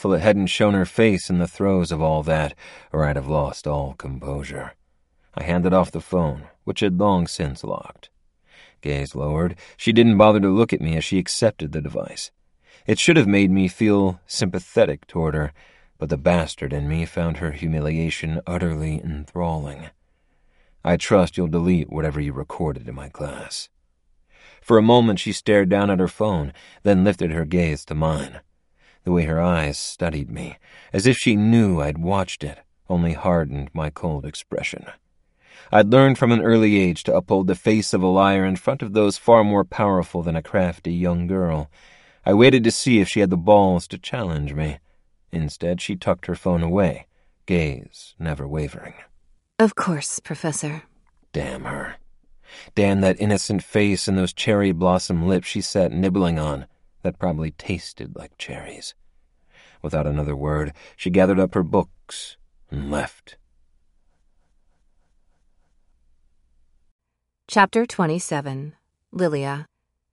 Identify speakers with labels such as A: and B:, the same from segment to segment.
A: Full it hadn't shown her face in the throes of all that, or I'd have lost all composure. I handed off the phone, which had long since locked. Gaze lowered, she didn't bother to look at me as she accepted the device. It should have made me feel sympathetic toward her, but the bastard in me found her humiliation utterly enthralling. I trust you'll delete whatever you recorded in my class. For a moment she stared down at her phone, then lifted her gaze to mine. The way her eyes studied me, as if she knew I'd watched it, only hardened my cold expression. I'd learned from an early age to uphold the face of a liar in front of those far more powerful than a crafty young girl. I waited to see if she had the balls to challenge me. Instead, she tucked her phone away, gaze never wavering.
B: Of course, Professor.
A: Damn her. Damn that innocent face and those cherry blossom lips she sat nibbling on that probably tasted like cherries. Without another word, she gathered up her books and left.
B: Chapter 27. Lilia.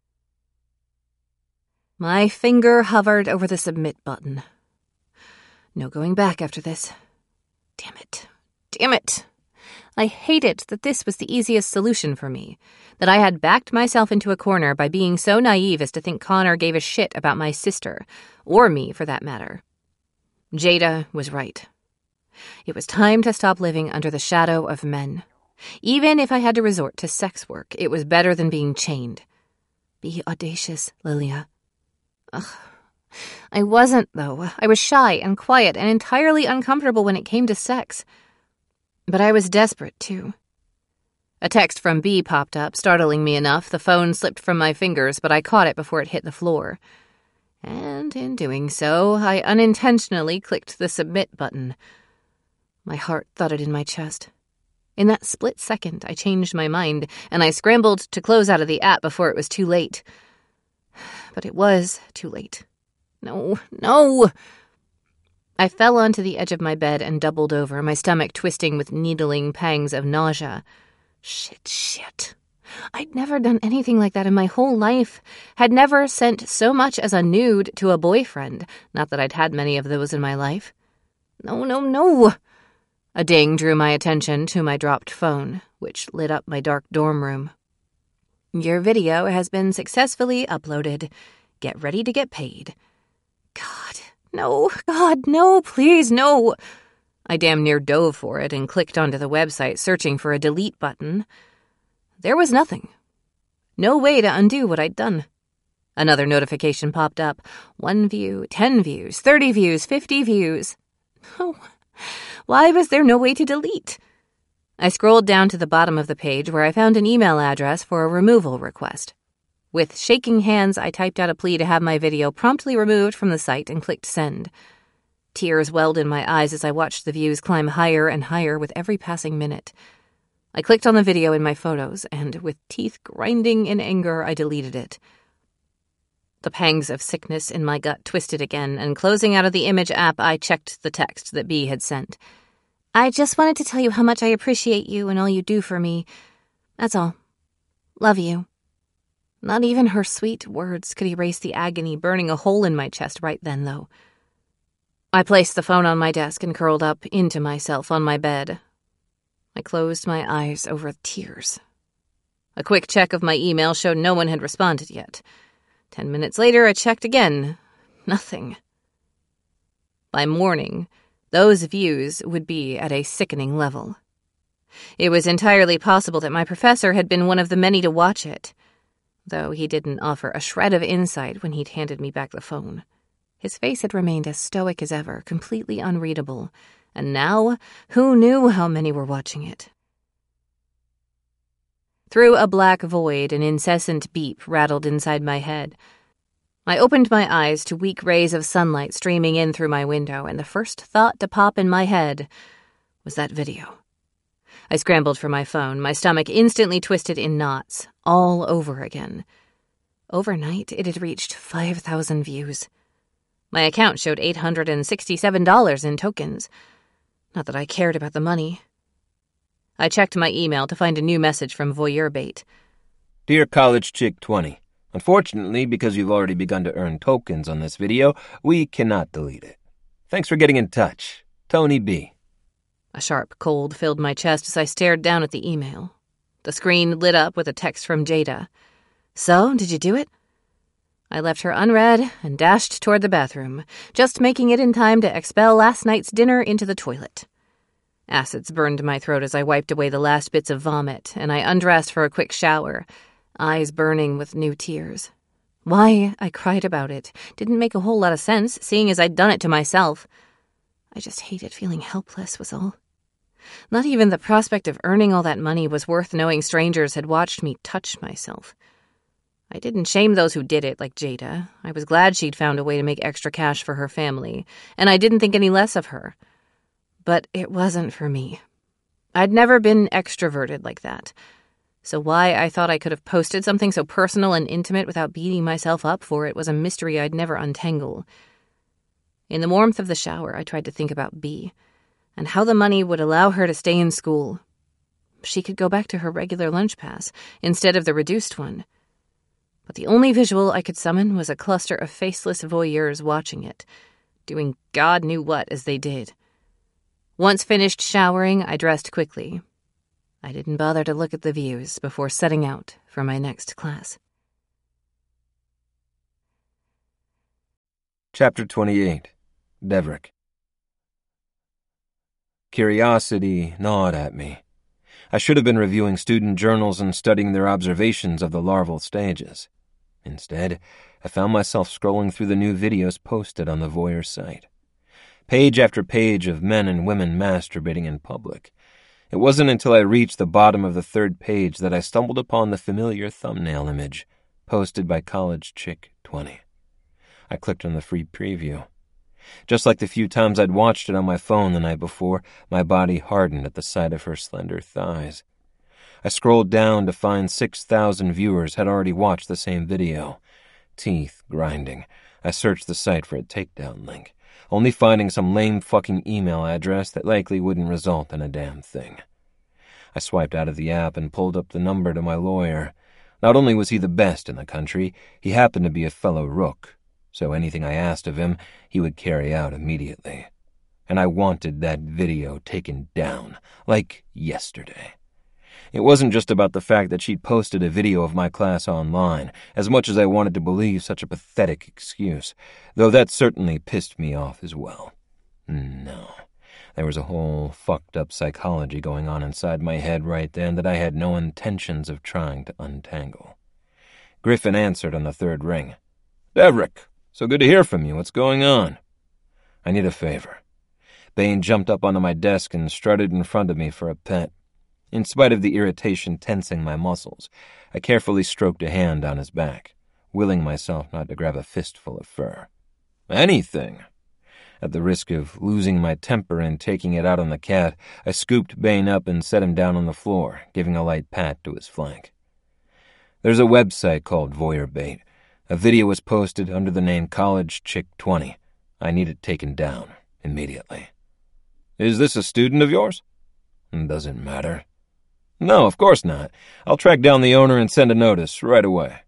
B: My finger hovered over the submit button. No going back after this. Damn it. Damn it. I hated that this was the easiest solution for me, that I had backed myself into a corner by being so naive as to think Connor gave a shit about my sister, or me for that matter. Jada was right. It was time to stop living under the shadow of men. Even if I had to resort to sex work, it was better than being chained. Be audacious, Lilia. Ugh. I wasn't, though. I was shy and quiet and entirely uncomfortable when it came to sex. But I was desperate, too. A text from B popped up, startling me enough. The phone slipped from my fingers, but I caught it before it hit the floor. And in doing so, I unintentionally clicked the submit button. My heart thudded in my chest. In that split second, I changed my mind, and I scrambled to close out of the app before it was too late. But it was too late. No! I fell onto the edge of my bed and doubled over, my stomach twisting with needling pangs of nausea. Shit. I'd never done anything like that in my whole life. Had never sent so much as a nude to a boyfriend. Not that I'd had many of those in my life. No. A ding drew my attention to my dropped phone, which lit up my dark dorm room. Your video has been successfully uploaded. Get ready to get paid. God, no, please, no. I damn near dove for it and clicked onto the website, searching for a delete button. There was nothing. No way to undo what I'd done. Another notification popped up. 1 view, 10 views, 30 views, 50 views. Oh, why was there no way to delete? I scrolled down to the bottom of the page where I found an email address for a removal request. With shaking hands, I typed out a plea to have my video promptly removed from the site and clicked send. Tears welled in my eyes as I watched the views climb higher and higher with every passing minute. I clicked on the video in my photos, and with teeth grinding in anger, I deleted it. The pangs of sickness in my gut twisted again, and closing out of the image app, I checked the text that B had sent. I just wanted to tell you how much I appreciate you and all you do for me. That's all. Love you. Not even her sweet words could erase the agony burning a hole in my chest right then, though. I placed the phone on my desk and curled up into myself on my bed. I closed my eyes over tears. A quick check of my email showed no one had responded yet. 10 minutes later, I checked again. Nothing. By morning, those views would be at a sickening level. It was entirely possible that my professor had been one of the many to watch it, though he didn't offer a shred of insight when he'd handed me back the phone. His face had remained as stoic as ever, completely unreadable, and now, who knew how many were watching it? Through a black void, an incessant beep rattled inside my head. I opened my eyes to weak rays of sunlight streaming in through my window, and the first thought to pop in my head was that video. I scrambled for my phone, my stomach instantly twisted in knots, all over again. Overnight, it had reached 5,000 views. My account showed $867 in tokens. Not that I cared about the money. I checked my email to find a new message from VoyeurBait.
A: Dear College Chick 20, unfortunately, because you've already begun to earn tokens on this video, we cannot delete it. Thanks for getting in touch. Tony B.
B: A sharp cold filled my chest as I stared down at the email. The screen lit up with a text from Jada. So, did you do it? I left her unread and dashed toward the bathroom, just making it in time to expel last night's dinner into the toilet. Acids burned my throat as I wiped away the last bits of vomit, and I undressed for a quick shower, eyes burning with new tears. Why I cried about it didn't make a whole lot of sense, seeing as I'd done it to myself. I just hated feeling helpless, was all. Not even the prospect of earning all that money was worth knowing strangers had watched me touch myself. I didn't shame those who did it, like Jada. I was glad she'd found a way to make extra cash for her family, and I didn't think any less of her. But it wasn't for me. I'd never been extroverted like that. So why I thought I could have posted something so personal and intimate without beating myself up for it was a mystery I'd never untangle. In the warmth of the shower, I tried to think about Bea, and how the money would allow her to stay in school. She could go back to her regular lunch pass instead of the reduced one. But the only visual I could summon was a cluster of faceless voyeurs watching it, doing God knew what as they did. Once finished showering, I dressed quickly. I didn't bother to look at the views before setting out for my next class.
A: Chapter 28. Deverick. Curiosity gnawed at me. I should have been reviewing student journals and studying their observations of the larval stages. Instead, I found myself scrolling through the new videos posted on the Voyeur site. Page after page of men and women masturbating in public. It wasn't until I reached the bottom of the third page that I stumbled upon the familiar thumbnail image, posted by College Chick 20. I clicked on the free preview. Just like the few times I'd watched it on my phone the night before, my body hardened at the sight of her slender thighs. I scrolled down to find 6,000 viewers had already watched the same video. Teeth grinding, I searched the site for a takedown link, only finding some lame fucking email address that likely wouldn't result in a damn thing. I swiped out of the app and pulled up the number to my lawyer. Not only was he the best in the country, he happened to be a fellow rook, so anything I asked of him, he would carry out immediately. And I wanted that video taken down, like yesterday. It wasn't just about the fact that she'd posted a video of my class online, as much as I wanted to believe such a pathetic excuse, though that certainly pissed me off as well. No, there was a whole fucked-up psychology going on inside my head right then that I had no intentions of trying to untangle. Griffin answered on the third ring. "Deverick, so good to hear from you. What's going on?" "I need a favor." Bain jumped up onto my desk and strutted in front of me for a pet. In spite of the irritation tensing my muscles, I carefully stroked a hand down his back, willing myself not to grab a fistful of fur. "Anything." At the risk of losing my temper and taking it out on the cat, I scooped Bain up and set him down on the floor, giving a light pat to his flank. "There's a website called VoyeurBait. A video was posted under the name College Chick 20. I need it taken down, immediately." "Is this a student of yours?" "Doesn't matter." "No, of course not. I'll track down the owner and send a notice right away."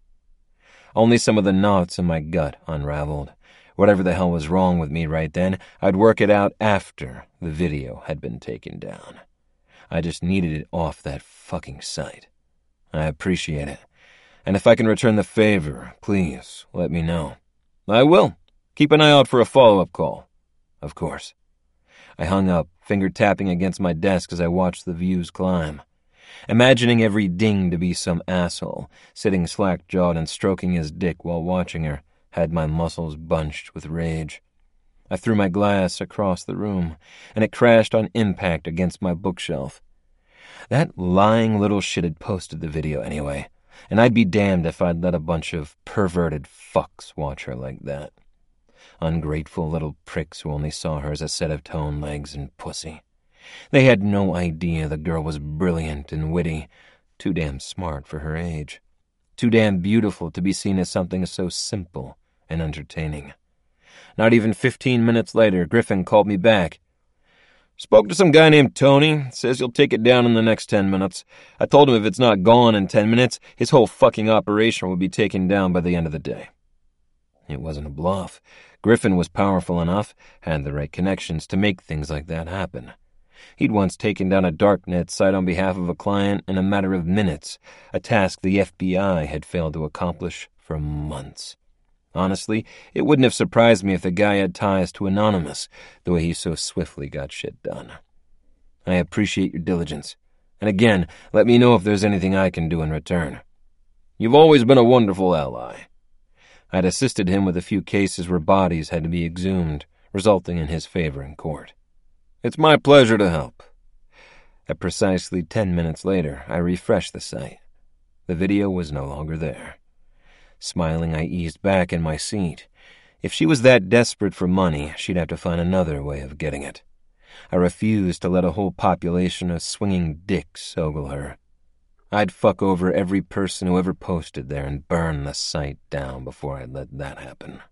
A: Only some of the knots in my gut unraveled. Whatever the hell was wrong with me right then, I'd work it out after the video had been taken down. I just needed it off that fucking site. "I appreciate it. And if I can return the favor, please let me know." "I will. Keep an eye out for a follow-up call." "Of course." I hung up, finger tapping against my desk as I watched the views climb. Imagining every ding to be some asshole, sitting slack-jawed and stroking his dick while watching her, had my muscles bunched with rage. I threw my glass across the room, and it crashed on impact against my bookshelf. That lying little shit had posted the video anyway, and I'd be damned if I'd let a bunch of perverted fucks watch her like that. Ungrateful little pricks who only saw her as a set of toned legs and pussy. They had no idea the girl was brilliant and witty, too damn smart for her age, too damn beautiful to be seen as something so simple and entertaining. Not even 15 minutes later, Griffin called me back. "Spoke to some guy named Tony. Says he'll take it down in the next 10 minutes. I told him if it's not gone in 10 minutes, his whole fucking operation will be taken down by the end of the day." It wasn't a bluff. Griffin was powerful enough, had the right connections to make things like that happen. He'd once taken down a darknet site on behalf of a client in a matter of minutes, a task the FBI had failed to accomplish for months. Honestly, it wouldn't have surprised me if the guy had ties to Anonymous, the way he so swiftly got shit done. I appreciate your diligence, and again, let me know if there's anything I can do in return. You've always been a wonderful ally. I'd assisted him with a few cases where bodies had to be exhumed, resulting in his favor in court. It's my pleasure to help. At precisely 10 minutes later, I refreshed the site. The video was no longer there. Smiling, I eased back in my seat. If she was that desperate for money, she'd have to find another way of getting it. I refused to let a whole population of swinging dicks ogle her. I'd fuck over every person who ever posted there and burn the site down before I'd let that happen.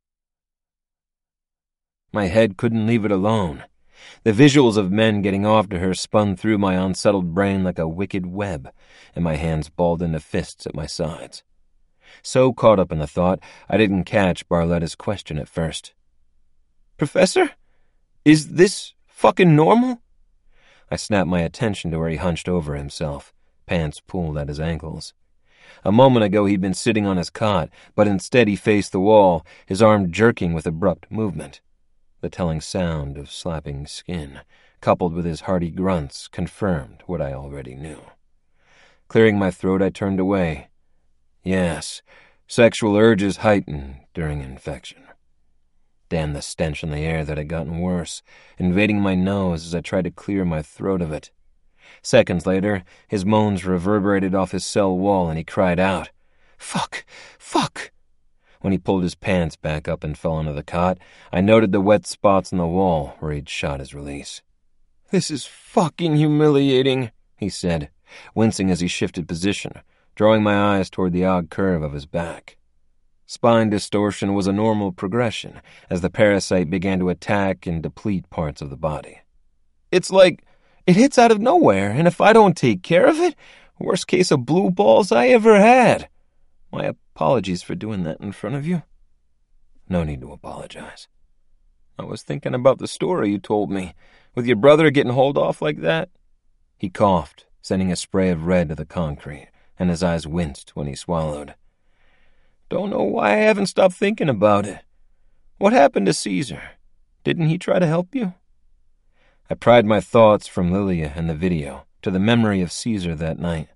A: My head couldn't leave it alone. The visuals of men getting off to her spun through my unsettled brain like a wicked web, and my hands balled into fists at my sides. So caught up in the thought, I didn't catch Barletta's question at first. Professor? Is this fucking normal? I snapped my attention to where he hunched over himself, pants pulled at his ankles. A moment ago he'd been sitting on his cot, but instead he faced the wall, his arm jerking with abrupt movement. The telling sound of slapping skin, coupled with his hearty grunts, confirmed what I already knew. Clearing my throat, I turned away. Yes, sexual urges heighten during infection. Damn the stench in the air that had gotten worse, invading my nose as I tried to clear my throat of it. Seconds later, his moans reverberated off his cell wall and he cried out, "Fuck! Fuck!" When he pulled his pants back up and fell onto the cot, I noted the wet spots on the wall where he'd shot his release. "This is fucking humiliating," he said, wincing as he shifted position, drawing my eyes toward the odd curve of his back. Spine distortion was a normal progression as the parasite began to attack and deplete parts of the body. "It's like it hits out of nowhere, and if I don't take care of it, worst case of blue balls I ever had. My apologies for doing that in front of you." "No need to apologize. I was thinking about the story you told me, with your brother getting hauled off like that." He coughed, sending a spray of red to the concrete, and his eyes winced when he swallowed. "Don't know why I haven't stopped thinking about it. What happened to Caesar? Didn't he try to help you?" I pried my thoughts from Lilia and the video to the memory of Caesar that night.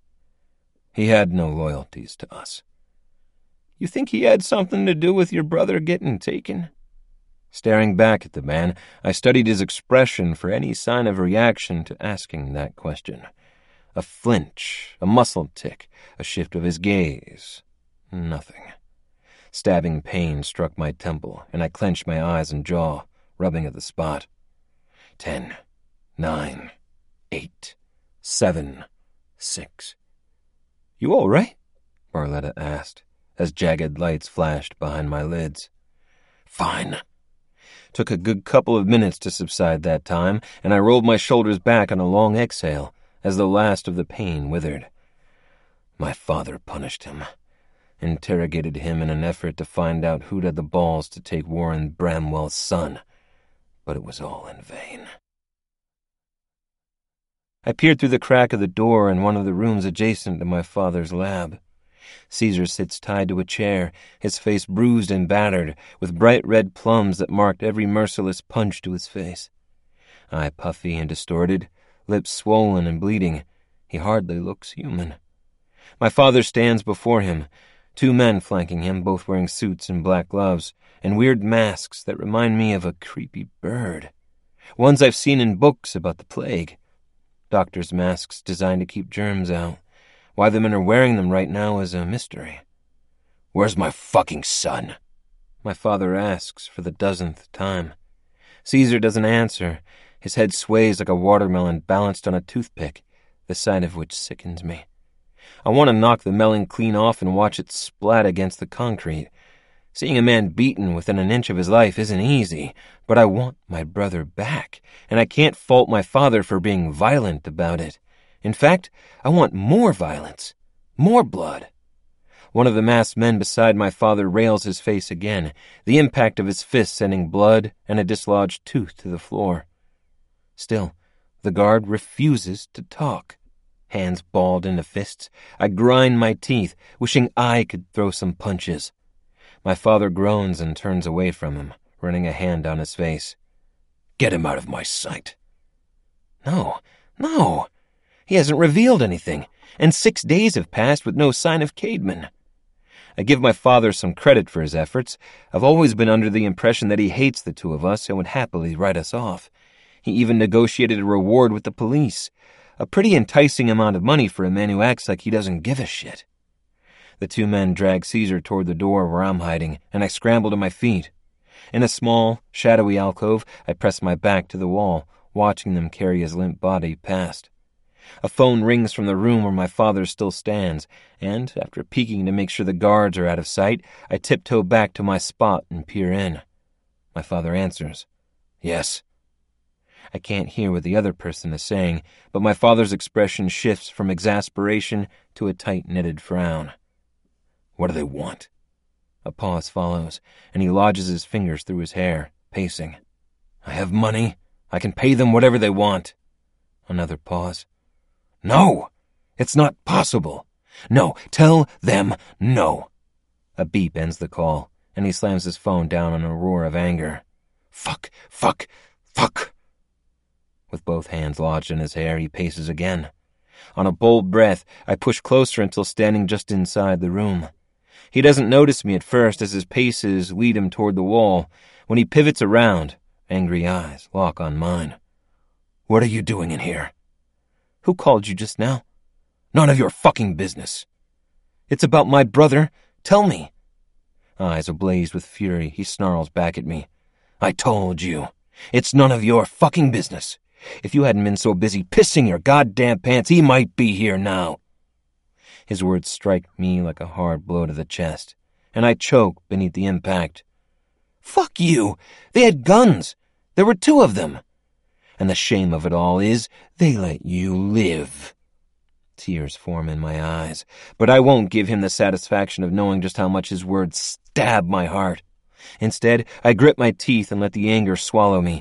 A: He had no loyalties to us. "You think he had something to do with your brother getting taken?" Staring back at the man, I studied his expression for any sign of reaction to asking that question. A flinch, a muscle tic, a shift of his gaze. Nothing. Stabbing pain struck my temple, and I clenched my eyes and jaw, rubbing at the spot. 10, 9, 8, 7, 6. "You all right?" Barletta asked, as jagged lights flashed behind my lids. "Fine." Took a good couple of minutes to subside that time, and I rolled my shoulders back on a long exhale as the last of the pain withered. My father punished him. Interrogated him in an effort to find out who'd had the balls to take Warren Bramwell's son, but it was all in vain. I peered through the crack of the door in one of the rooms adjacent to my father's lab. Caesar sits tied to a chair, his face bruised and battered, with bright red plums that marked every merciless punch to his face. Eye puffy and distorted, lips swollen and bleeding, he hardly looks human. My father stands before him, two men flanking him, both wearing suits and black gloves, and weird masks that remind me of a creepy bird. Ones I've seen in books about the plague. Doctors' masks designed to keep germs out. Why the men are wearing them right now is a mystery. "Where's my fucking son?" my father asks for the 10th time. Caesar doesn't answer. His head sways like a watermelon balanced on a toothpick, the sight of which sickens me. I want to knock the melon clean off and watch it splat against the concrete. Seeing a man beaten within an inch of his life isn't easy, but I want my brother back, and I can't fault my father for being violent about it. In fact, I want more violence, more blood. One of the masked men beside my father rails his face again, the impact of his fist sending blood and a dislodged tooth to the floor. Still, the guard refuses to talk. Hands balled into fists, I grind my teeth, wishing I could throw some punches. My father groans and turns away from him, running a hand down his face. "Get him out of my sight." No. He hasn't revealed anything, and 6 days have passed with no sign of Caedmon. I give my father some credit for his efforts. I've always been under the impression that he hates the two of us and would happily write us off. He even negotiated a reward with the police, a pretty enticing amount of money for a man who acts like he doesn't give a shit. The two men drag Caesar toward the door where I'm hiding, and I scramble to my feet. In a small, shadowy alcove, I press my back to the wall, watching them carry his limp body past. A phone rings from the room where my father still stands, and, after peeking to make sure the guards are out of sight, I tiptoe back to my spot and peer in. My father answers. "Yes." I can't hear what the other person is saying, but my father's expression shifts from exasperation to a tight-knitted frown. "What do they want?" A pause follows, and he lodges his fingers through his hair, pacing. "I have money. I can pay them whatever they want." Another pause. "No! It's not possible! No! Tell them no!" A beep ends the call, and he slams his phone down in a roar of anger. Fuck! With both hands lodged in his hair, he paces again. On a bold breath, I push closer until standing just inside the room. He doesn't notice me at first as his paces lead him toward the wall. When he pivots around, angry eyes lock on mine. "What are you doing in here?" "Who called you just now?" "None of your fucking business." "It's about my brother. Tell me." Eyes ablaze with fury, he snarls back at me. "I told you. It's none of your fucking business. If you hadn't been so busy pissing your goddamn pants, he might be here now." His words strike me like a hard blow to the chest, and I choke beneath the impact. "Fuck you! They had guns! There were 2 of them! And the shame of it all is, they let you live." Tears form in my eyes, but I won't give him the satisfaction of knowing just how much his words stab my heart. Instead, I grip my teeth and let the anger swallow me.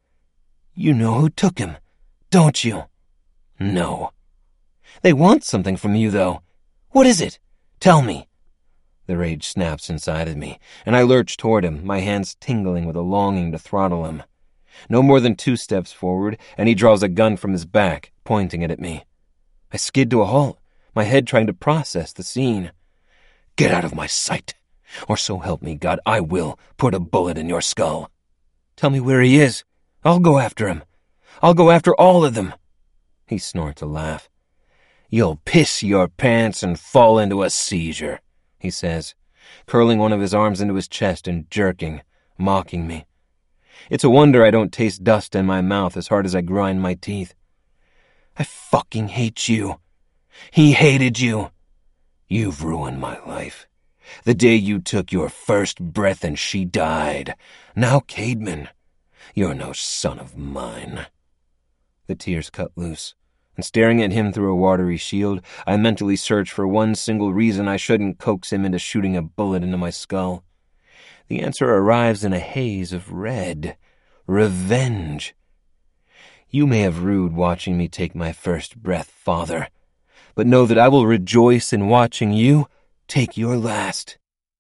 A: "You know who took him, don't you?" "No." "They want something from you, though. What is it? Tell me." The rage snaps inside of me, and I lurch toward him, my hands tingling with a longing to throttle him. No more than 2 steps forward, and he draws a gun from his back, pointing it at me. I skid to a halt, my head trying to process the scene. "Get out of my sight, or so help me God, I will put a bullet in your skull." "Tell me where he is. I'll go after him. I'll go after all of them." He snorts a laugh. "You'll piss your pants and fall into a seizure," he says, curling one of his arms into his chest and jerking, mocking me. It's a wonder I don't taste dust in my mouth as hard as I grind my teeth. "I fucking hate you. He hated you. You've ruined my life. The day you took your first breath and she died. Now, Caedmon, you're no son of mine." The tears cut loose, and staring at him through a watery shield, I mentally search for one single reason I shouldn't coax him into shooting a bullet into my skull. The answer arrives in a haze of red. Revenge. "You may have rued watching me take my first breath, Father, but know that I will rejoice in watching you take your last."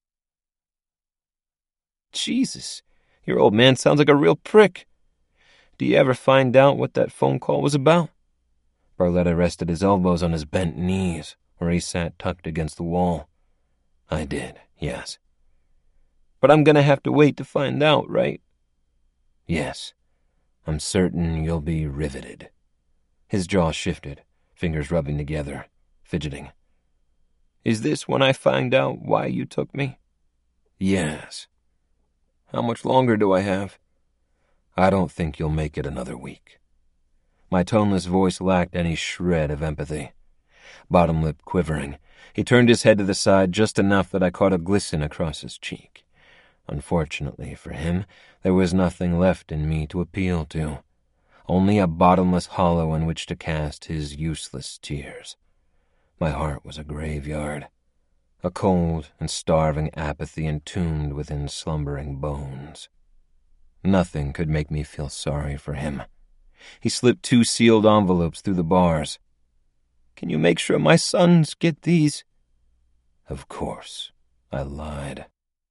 A: Jesus, your old man sounds like a real prick. Do you ever find out what that phone call was about? Barletta rested his elbows on his bent knees, where he sat tucked against the wall. I did, yes. But I'm gonna have to wait to find out, right? Yes. I'm certain you'll be riveted. His jaw shifted, fingers rubbing together, fidgeting. Is this when I find out why you took me? Yes. How much longer do I have? I don't think you'll make it another week. My toneless voice lacked any shred of empathy. Bottom lip quivering, he turned his head to the side just enough that I caught a glisten across his cheek. Unfortunately for him, there was nothing left in me to appeal to, only a bottomless hollow in which to cast his useless tears. My heart was a graveyard. a cold and starving apathy entombed within slumbering bones. Nothing could make me feel sorry for him. He slipped 2 sealed envelopes through the bars. "Can you make sure my sons get these?" Of course, I lied.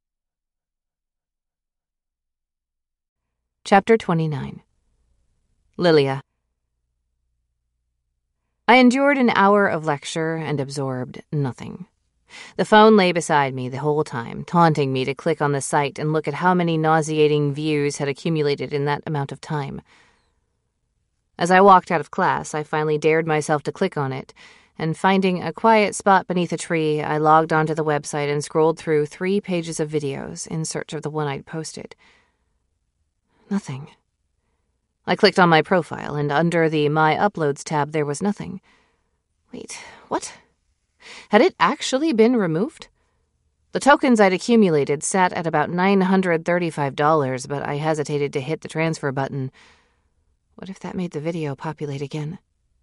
B: Chapter 29. Lilia. I endured an hour of lecture and absorbed nothing. The phone lay beside me the whole time, taunting me to click on the site and look at how many nauseating views had accumulated in that amount of time. As I walked out of class, I finally dared myself to click on it, and finding a quiet spot beneath a tree, I logged onto the website and scrolled through 3 pages of videos in search of the one I'd posted. Nothing. I clicked on my profile, and under the My Uploads tab there was nothing. Wait, what? Had it actually been removed? The tokens I'd accumulated sat at about $935, but I hesitated to hit the transfer button. What if that made the video populate again?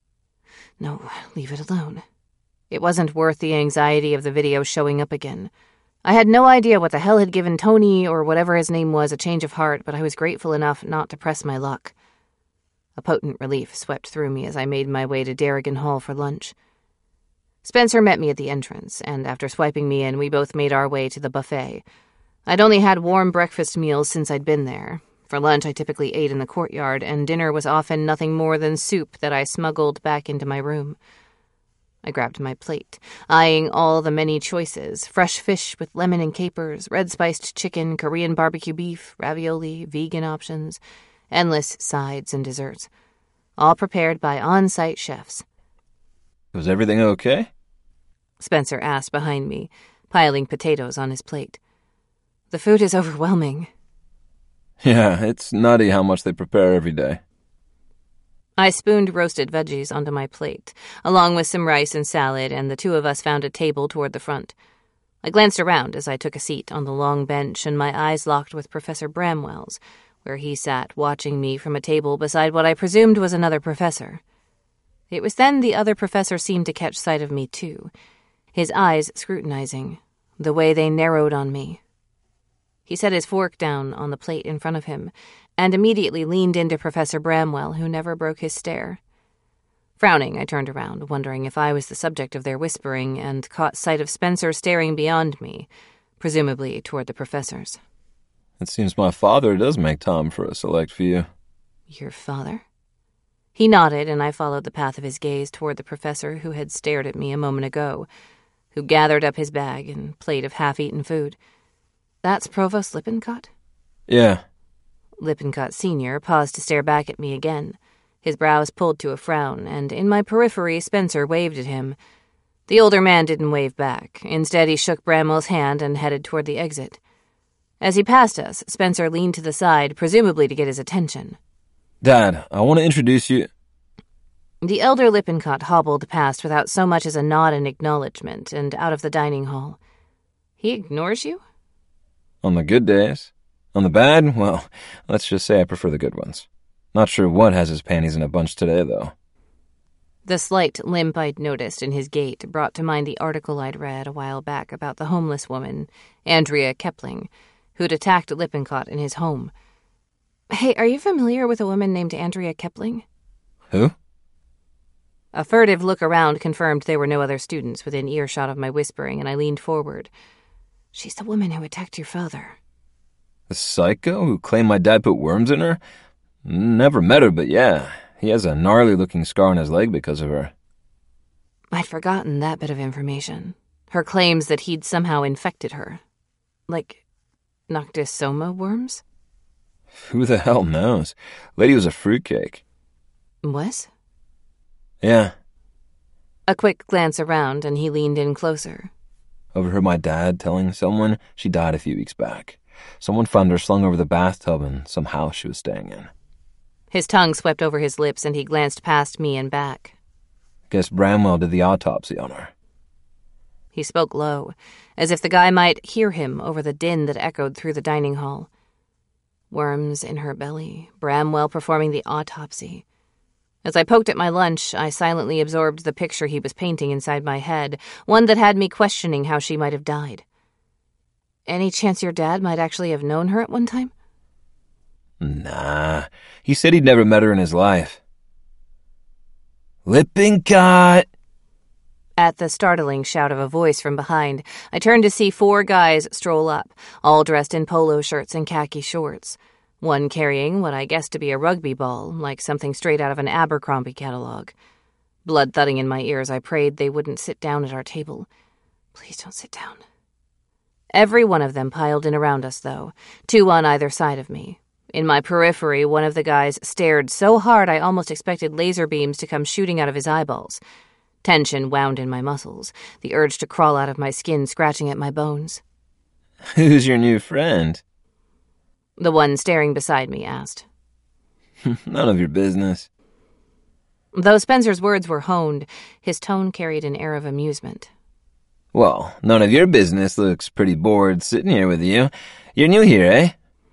B: No, leave it alone. It wasn't worth the anxiety of the video showing up again. I had no idea what the hell had given Tony, or whatever his name was, a change of heart, but I was grateful enough not to press my luck. A potent relief swept through me as I made my way to Darrigan Hall for lunch. Spencer met me at the entrance, and after swiping me in, we both made our way to the buffet. I'd only had warm breakfast meals since I'd been there. For lunch, I typically ate in the courtyard, and dinner was often nothing more than soup that I smuggled back into my room. I grabbed my plate, eyeing all the many choices: fresh fish with lemon and capers, red-spiced chicken, Korean barbecue beef, ravioli, vegan options, endless sides and desserts, all prepared by on-site chefs.
A: Was everything okay?
B: Spencer asked behind me, piling potatoes on his plate. The food is overwhelming.
A: Yeah, it's nutty how much they prepare every day.
B: I spooned roasted veggies onto my plate, along with some rice and salad, and the two of us found a table toward the front. I glanced around as I took a seat on the long bench, and my eyes locked with Professor Bramwell's, where he sat watching me from a table beside what I presumed was another professor. It was then the other professor seemed to catch sight of me, too, his eyes scrutinizing, the way they narrowed on me. He set his fork down on the plate in front of him and immediately leaned into Professor Bramwell, who never broke his stare. Frowning, I turned around, wondering if I was the subject of their whispering, and caught sight of Spencer staring beyond me, presumably toward the professors.
A: It seems my father does make time for a select few.
B: Your father? He nodded, and I followed the path of his gaze toward the professor who had stared at me a moment ago, who gathered up his bag and plate of half-eaten food. That's Provost Lippincott?
A: Yeah.
B: Lippincott Sr. paused to stare back at me again, his brows pulled to a frown, and in my periphery Spencer waved at him. The older man didn't wave back. Instead, he shook Bramwell's hand and headed toward the exit. As he passed us, Spencer leaned to the side, presumably to get his attention.
A: Dad, I want to introduce you.
B: The elder Lippincott hobbled past without so much as a nod in acknowledgement and out of the dining hall. He ignores you?
A: On the good days. On the bad, well, let's just say I prefer the good ones. Not sure what has his panties in a bunch today, though.
B: The slight limp I'd noticed in his gait brought to mind the article I'd read a while back about the homeless woman, Andrea Kepling, who'd attacked Lippincott in his home. Hey, are you familiar with a woman named Andrea Kepling?
A: Who?
B: A furtive look around confirmed there were no other students within earshot of my whispering, and I leaned forward. She's the woman who attacked your father.
A: The psycho who claimed my dad put worms in her? Never met her, but yeah, he has a gnarly-looking scar on his leg because of her.
B: I'd forgotten that bit of information. Her claims that he'd somehow infected her. Like Noctisoma worms?
A: Who the hell knows? Lady was a fruitcake.
B: Was?
A: Yeah.
B: A quick glance around, and he leaned in closer.
A: Overheard my dad telling someone she died a few weeks back. Someone found her slung over the bathtub in some house she was staying in.
B: His tongue swept over his lips, and he glanced past me and back.
A: Guess Bramwell did the autopsy on her.
B: He spoke low, as if the guy might hear him over the din that echoed through the dining hall. Worms in her belly, Bramwell performing the autopsy. As I poked at my lunch, I silently absorbed the picture he was painting inside my head, one that had me questioning how she might have died. Any chance your dad might actually have known her at one time?
A: Nah, he said he'd never met her in his life. Lippincott!
B: At the startling shout of a voice from behind, I turned to see 4 guys stroll up, all dressed in polo shirts and khaki shorts. One carrying what I guessed to be a rugby ball, like something straight out of an Abercrombie catalog. Blood thudding in my ears, I prayed they wouldn't sit down at our table. Please don't sit down. Every one of them piled in around us, though, 2 on either side of me. In my periphery, one of the guys stared so hard I almost expected laser beams to come shooting out of his eyeballs. Tension wound in my muscles, the urge to crawl out of my skin scratching at my bones.
A: Who's your new friend?
B: The one staring beside me asked.
A: None of your business.
B: Though Spencer's words were honed, his tone carried an air of amusement.
A: Well, none of your business looks pretty bored sitting here with you. You're new here, eh?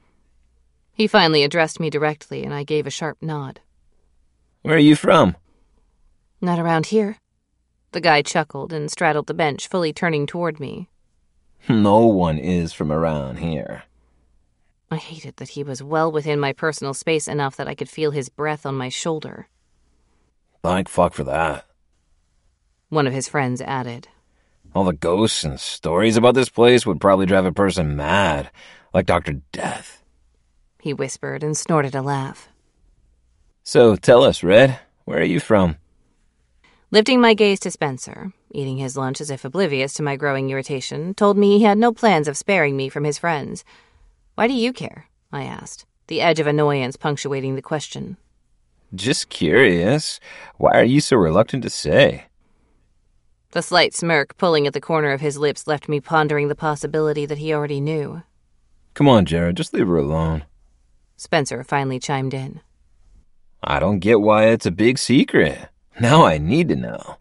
B: He finally addressed me directly, and I gave a sharp nod.
A: Where are you from?
B: Not around here. The guy chuckled and straddled the bench, fully turning toward me.
A: No one is from around here.
B: I hated that he was well within my personal space enough that I could feel his breath on my shoulder.
A: Thank fuck for that.
B: One of his friends added.
A: All the ghosts and stories about this place would probably drive a person mad, like Dr. Death.
B: He whispered and snorted a laugh.
A: So tell us, Red, where are you from?
B: Lifting my gaze to Spencer, eating his lunch as if oblivious to my growing irritation, told me he had no plans of sparing me from his friends. Why do you care? I asked, the edge of annoyance punctuating the question.
A: Just curious. Why are you so reluctant to say?
B: The slight smirk pulling at the corner of his lips left me pondering the possibility that he already knew.
A: Come on, Jared, just leave her alone.
B: Spencer finally chimed in.
A: I don't get why it's a big secret. Now I need to know.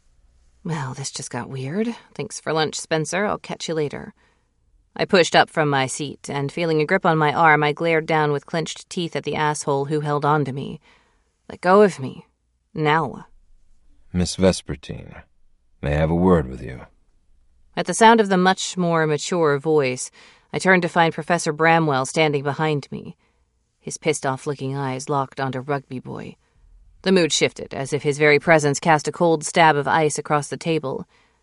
B: Well, this just got weird. Thanks for lunch, Spencer. I'll catch you later. I pushed up from my seat, and feeling a grip on my arm, I glared down with clenched teeth at the asshole who held on to me. Let go of me. Now.
A: Miss Vespertine, may I have a word with you?
B: At the sound of the much more mature voice, I turned to find Professor Bramwell standing behind me. His pissed-off-looking eyes locked onto Rugby Boy. The mood shifted, as if his very presence cast a cold stab of ice across the table.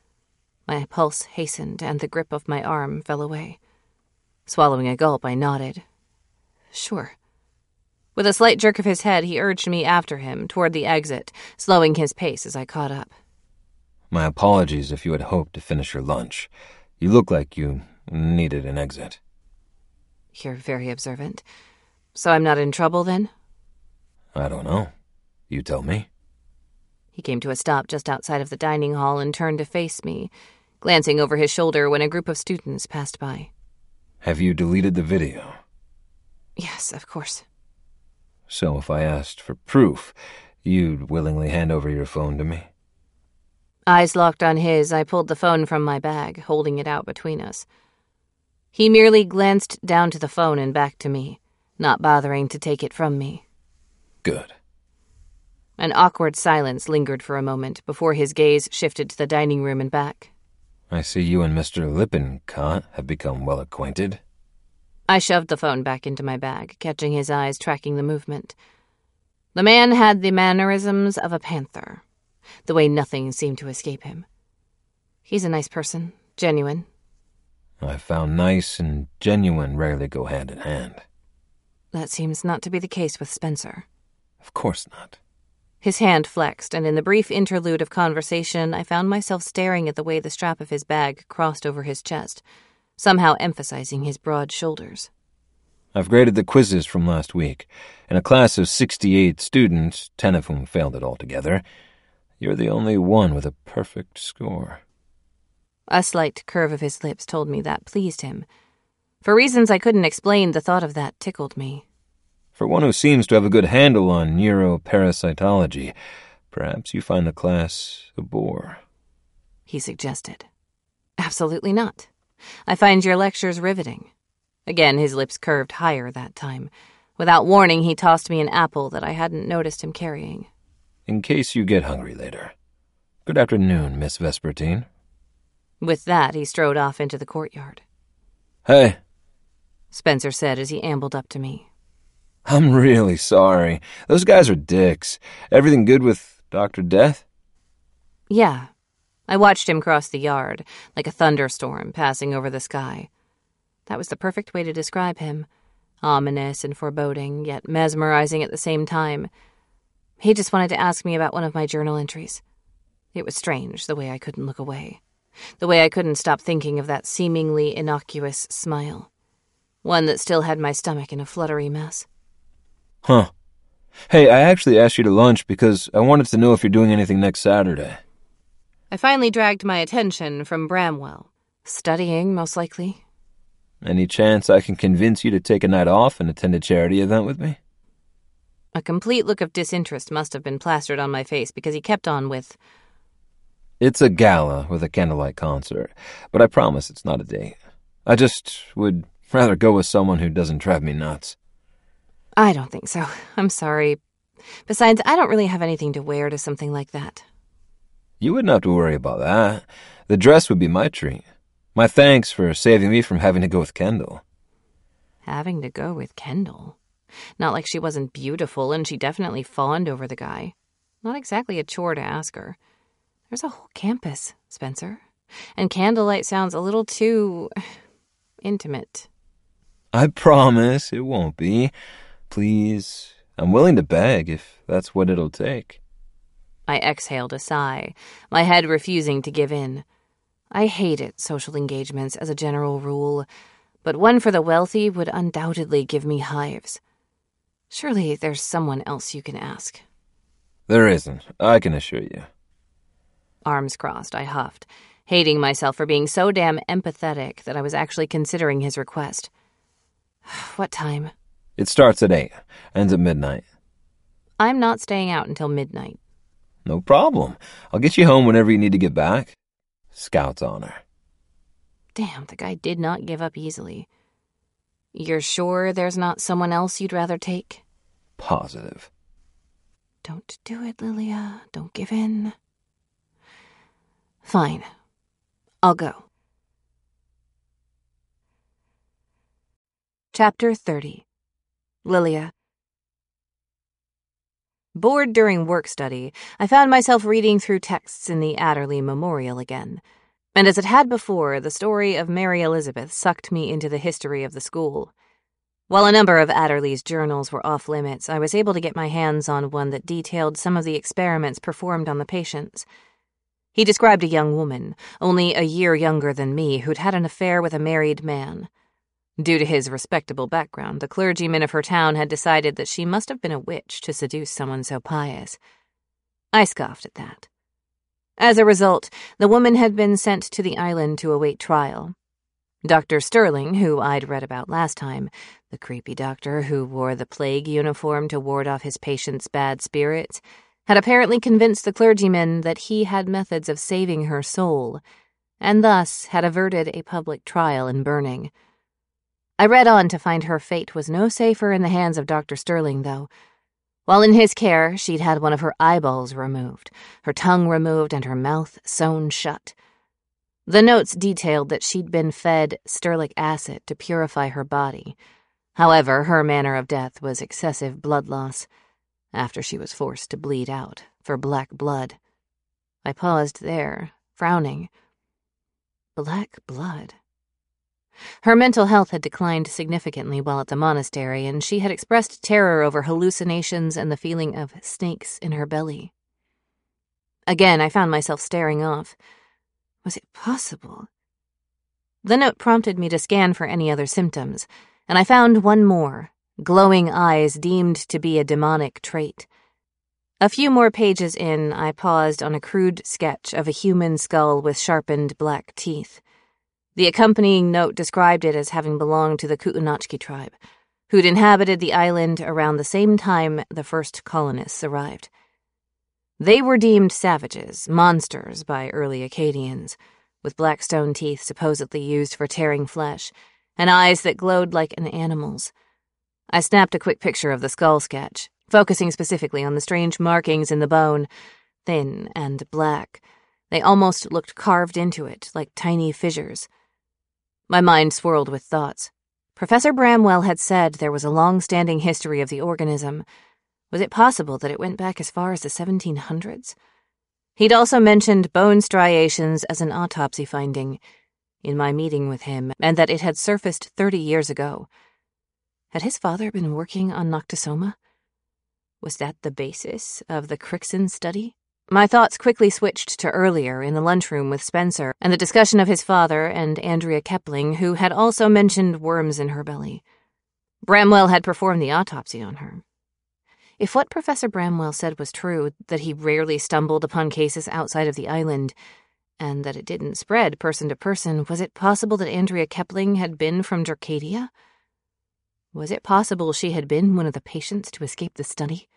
B: My pulse hastened, and the grip of my arm fell away. Swallowing a gulp, I nodded. Sure. With a slight jerk of his head, he urged me after him, toward the exit, slowing his pace as I caught up.
A: My apologies if you had hoped to finish your lunch. You look like you needed an exit.
B: You're very observant. So I'm not in trouble, then?
A: I don't know. You tell me.
B: He came to a stop just outside of the dining hall and turned to face me, glancing over his shoulder when a group of students passed by.
A: Have you deleted the video?
B: Yes, of course.
A: So if I asked for proof, you'd willingly hand over your phone to me?
B: Eyes locked on his, I pulled the phone from my bag, holding it out between us. He merely glanced down to the phone and back to me, not bothering to take it from me.
A: Good.
B: An awkward silence lingered for a moment before his gaze shifted to the dining room and back.
A: I see you and Mr. Lippincott have become well acquainted.
B: I shoved the phone back into my bag, catching his eyes tracking the movement. The man had the mannerisms of a panther, the way nothing seemed to escape him. He's a nice person, genuine.
A: I've found nice and genuine rarely go hand in hand.
B: That seems not to be the case with Spencer.
A: Of course not.
B: His hand flexed, and in the brief interlude of conversation, I found myself staring at the way the strap of his bag crossed over his chest, somehow emphasizing his broad shoulders.
A: I've graded the quizzes from last week. In a class of 68 students, 10 of whom failed it altogether, you're the only one with a perfect score.
B: A slight curve of his lips told me that pleased him. For reasons I couldn't explain, the thought of that tickled me.
A: For one who seems to have a good handle on neuroparasitology, perhaps you find the class a bore.
B: He suggested. Absolutely not. I find your lectures riveting. Again, his lips curved higher that time. Without warning, he tossed me an apple that I hadn't noticed him carrying.
A: in case you get hungry later. Good afternoon, Miss Vespertine.
B: With that, he strode off into the courtyard.
A: Hey,
B: Spencer said as he ambled up to me.
A: I'm really sorry. Those guys are dicks. Everything good with Dr. Death?
B: Yeah. I watched him cross the yard, like a thunderstorm passing over the sky. That was the perfect way to describe him. Ominous and foreboding, yet mesmerizing at the same time. He just wanted to ask me about one of my journal entries. It was strange, the way I couldn't look away. The way I couldn't stop thinking of that seemingly innocuous smile. One that still had my stomach in a fluttery mess.
A: Huh. Hey, I actually asked you to lunch because I wanted to know if you're doing anything next Saturday.
B: I finally dragged my attention from Bramwell. Studying, most likely.
A: Any chance I can convince you to take a night off and attend a charity event with me?
B: A complete look of disinterest must have been plastered on my face because he kept on with,
A: It's a gala with a candlelight concert, but I promise it's not a date. I just would rather go with someone who doesn't drive me nuts.
B: I don't think so. I'm sorry. Besides, I don't really have anything to wear to something like that.
A: You wouldn't have to worry about that. The dress would be my treat. My thanks for saving me from having to go with Kendall.
B: Having to go with Kendall? Not like she wasn't beautiful, and she definitely fawned over the guy. Not exactly a chore to ask her. There's a whole campus, Spencer. And candlelight sounds a little too intimate.
A: I promise it won't be. Please, I'm willing to beg if that's what it'll take.
B: I exhaled a sigh, my head refusing to give in. I hated social engagements as a general rule, but one for the wealthy would undoubtedly give me hives. Surely there's someone else you can ask.
A: There isn't, I can assure you.
B: Arms crossed, I huffed, hating myself for being so damn empathetic that I was actually considering his request. What time?
A: It starts at 8, ends at midnight.
B: I'm not staying out until midnight.
A: No problem. I'll get you home whenever you need to get back. Scout's honor.
B: Damn, the guy did not give up easily. You're sure there's not someone else you'd rather take?
A: Positive.
B: Don't do it, Lilia. Don't give in. Fine. I'll go. Chapter 30. Lilia. Bored during work study, I found myself reading through texts in the Adderley Memorial again. And as it had before, the story of Mary Elizabeth sucked me into the history of the school. While a number of Adderley's journals were off limits, I was able to get my hands on one that detailed some of the experiments performed on the patients. He described a young woman, only a year younger than me, who'd had an affair with a married man. Due to his respectable background, the clergyman of her town had decided that she must have been a witch to seduce someone so pious. I scoffed at that. As a result, the woman had been sent to the island to await trial. Dr. Sterling, who I'd read about last time, the creepy doctor who wore the plague uniform to ward off his patients' bad spirits, had apparently convinced the clergyman that he had methods of saving her soul, and thus had averted a public trial and burning. I read on to find her fate was no safer in the hands of Dr. Sterling, though. While in his care, she'd had one of her eyeballs removed, her tongue removed, and her mouth sewn shut. The notes detailed that she'd been fed sterlic acid to purify her body. However, her manner of death was excessive blood loss, after she was forced to bleed out for black blood. I paused there, frowning. Black blood. Her mental health had declined significantly while at the monastery, and she had expressed terror over hallucinations and the feeling of snakes in her belly. Again, I found myself staring off. Was it possible? The note prompted me to scan for any other symptoms, and I found one more, glowing eyes deemed to be a demonic trait. A few more pages in, I paused on a crude sketch of a human skull with sharpened black teeth. The accompanying note described it as having belonged to the Kutunachki tribe, who'd inhabited the island around the same time the first colonists arrived. They were deemed savages, monsters by early Acadians, with black stone teeth supposedly used for tearing flesh, and eyes that glowed like an animal's. I snapped a quick picture of the skull sketch, focusing specifically on the strange markings in the bone, thin and black. They almost looked carved into it, like tiny fissures. My mind swirled with thoughts. Professor Bramwell had said there was a long-standing history of the organism. Was it possible that it went back as far as the 1700s? He'd also mentioned bone striations as an autopsy finding in my meeting with him, and that it had surfaced 30 years ago. Had his father been working on Noctisoma? Was that the basis of the Crixon study? My thoughts quickly switched to earlier in the lunchroom with Spencer and the discussion of his father and Andrea Kepling, who had also mentioned worms in her belly. Bramwell had performed the autopsy on her. If what Professor Bramwell said was true, that he rarely stumbled upon cases outside of the island, and that it didn't spread person to person, was it possible that Andrea Kepling had been from Drakadia? Was it possible she had been one of the patients to escape the study?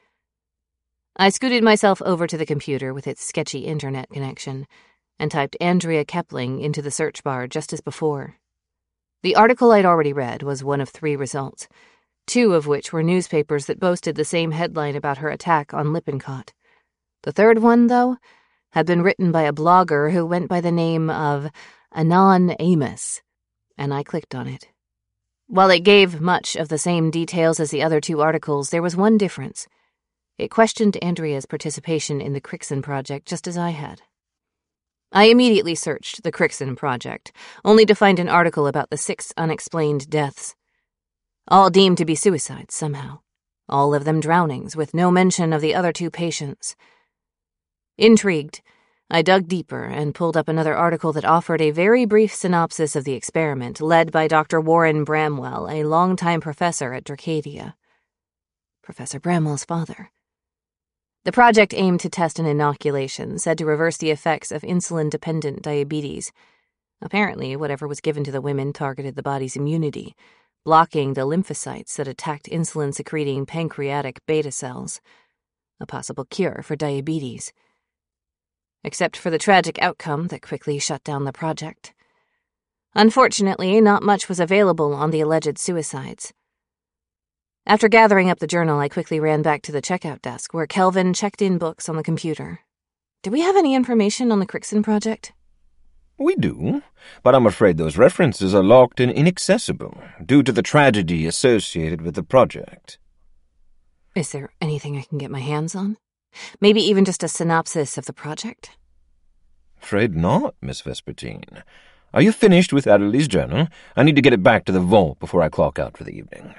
B: I scooted myself over to the computer with its sketchy internet connection and typed Andrea Kepling into the search bar just as before. The article I'd already read was one of 3 results, 2 of which were newspapers that boasted the same headline about her attack on Lippincott. The third one, though, had been written by a blogger who went by the name of Anon Amos, and I clicked on it. While it gave much of the same details as the other 2 articles, there was one difference. It questioned Andrea's participation in the Crixon Project just as I had. I immediately searched the Crixon Project, only to find an article about the 6 unexplained deaths. All deemed to be suicides somehow. All of them drownings, with no mention of the other 2 patients. Intrigued, I dug deeper and pulled up another article that offered a very brief synopsis of the experiment led by Dr. Warren Bramwell, a longtime professor at Drakadia. Professor Bramwell's father. The project aimed to test an inoculation said to reverse the effects of insulin-dependent diabetes. Apparently, whatever was given to the women targeted the body's immunity, blocking the lymphocytes that attacked insulin-secreting pancreatic beta cells. A possible cure for diabetes. Except for the tragic outcome that quickly shut down the project. Unfortunately, not much was available on the alleged suicides. After gathering up the journal, I quickly ran back to the checkout desk where Kelvin checked in books on the computer. Do we have any information on the Crixon Project?
A: We do, but I'm afraid those references are locked and inaccessible due to the tragedy associated with the project.
B: Is there anything I can get my hands on? Maybe even just a synopsis of the project?
A: Afraid not, Miss Vespertine. Are you finished with Adderley's journal? I need to get it back to the vault before I clock out for the evening.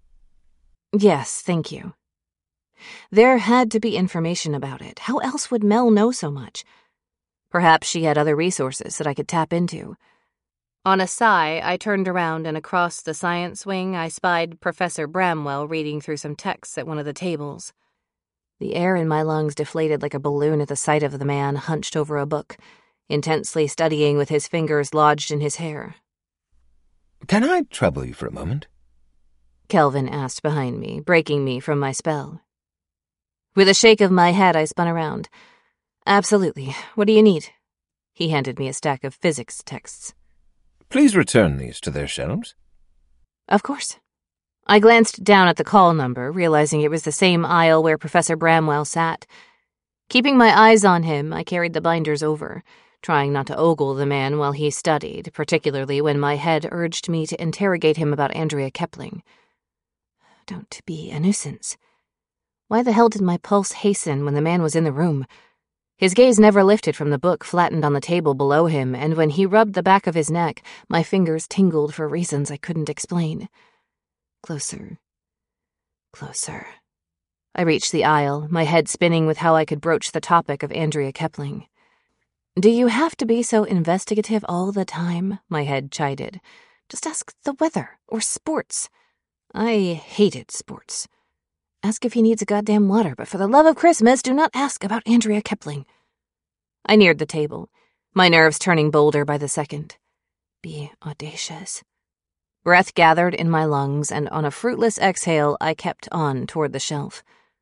B: Yes, thank you. There had to be information about it. How else would Mel know so much? Perhaps she had other resources that I could tap into. On a sigh, I turned around and across the science wing I spied Professor Bramwell reading through some texts at one of the tables. The air in my lungs deflated like a balloon at the sight of the man hunched over a book, intensely studying with his fingers lodged in his hair.
A: Can I trouble you for a moment?
B: Kelvin asked behind me, breaking me from my spell. With a shake of my head, I spun around. Absolutely. What do you need? He handed me a stack of physics texts.
A: Please return these to their shelves.
B: Of course. I glanced down at the call number, realizing it was the same aisle where Professor Bramwell sat. Keeping my eyes on him, I carried the binders over, trying not to ogle the man while he studied, particularly when my head urged me to interrogate him about Andrea Kepling. Don't be a nuisance. Why the hell did my pulse hasten when the man was in the room? His gaze never lifted from the book flattened on the table below him, and when he rubbed the back of his neck, my fingers tingled for reasons I couldn't explain. Closer. Closer. I reached the aisle, my head spinning with how I could broach the topic of Andrea Kepling. Do you have to be so investigative all the time? My head chided. Just ask the weather, or sports. I hated sports. Ask if he needs a goddamn water, but for the love of Christmas, do not ask about Andrea Kepling. I neared the table, my nerves turning bolder by the second. Be audacious. Breath gathered in my lungs, and on a fruitless exhale, I kept on toward the shelf.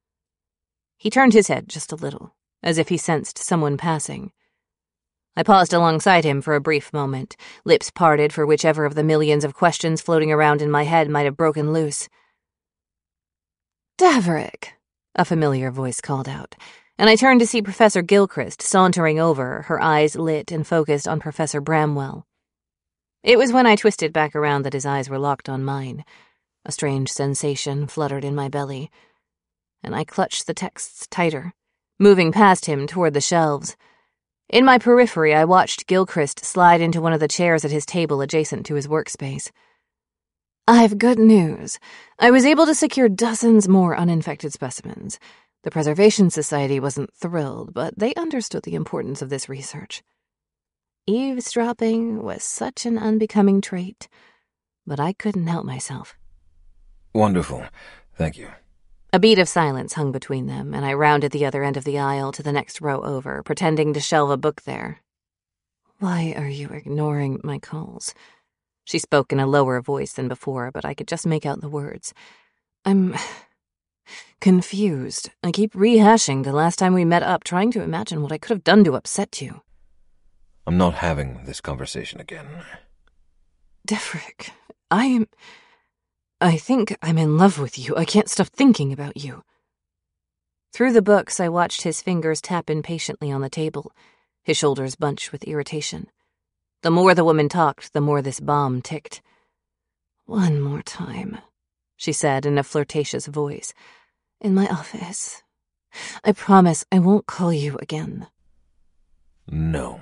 B: He turned his head just a little, as if he sensed someone passing. I paused alongside him for a brief moment, lips parted for whichever of the millions of questions floating around in my head might have broken loose. Daverick, a familiar voice called out, and I turned to see Professor Gilchrist sauntering over, her eyes lit and focused on Professor Bramwell. It was when I twisted back around that his eyes were locked on mine. A strange sensation fluttered in my belly, and I clutched the texts tighter, moving past him toward the shelves. In my periphery, I watched Gilchrist slide into one of the chairs at his table adjacent to his workspace. I've good news. I was able to secure dozens more uninfected specimens. The Preservation Society wasn't thrilled, but they understood the importance of this research. Eavesdropping was such an unbecoming trait, but I couldn't help myself.
A: Wonderful. Thank you.
B: A bead of silence hung between them, and I rounded the other end of the aisle to the next row over, pretending to shelve a book there. Why are you ignoring my calls? She spoke in a lower voice than before, but I could just make out the words. I'm confused. I keep rehashing the last time we met up, trying to imagine what I could have done to upset you.
A: I'm not having this conversation again.
B: Defrick, I think I'm in love with you. I can't stop thinking about you. Through the books, I watched his fingers tap impatiently on the table, his shoulders bunched with irritation. The more the woman talked, the more this bomb ticked. One more time, she said in a flirtatious voice. In my office. I promise I won't call you again.
A: No.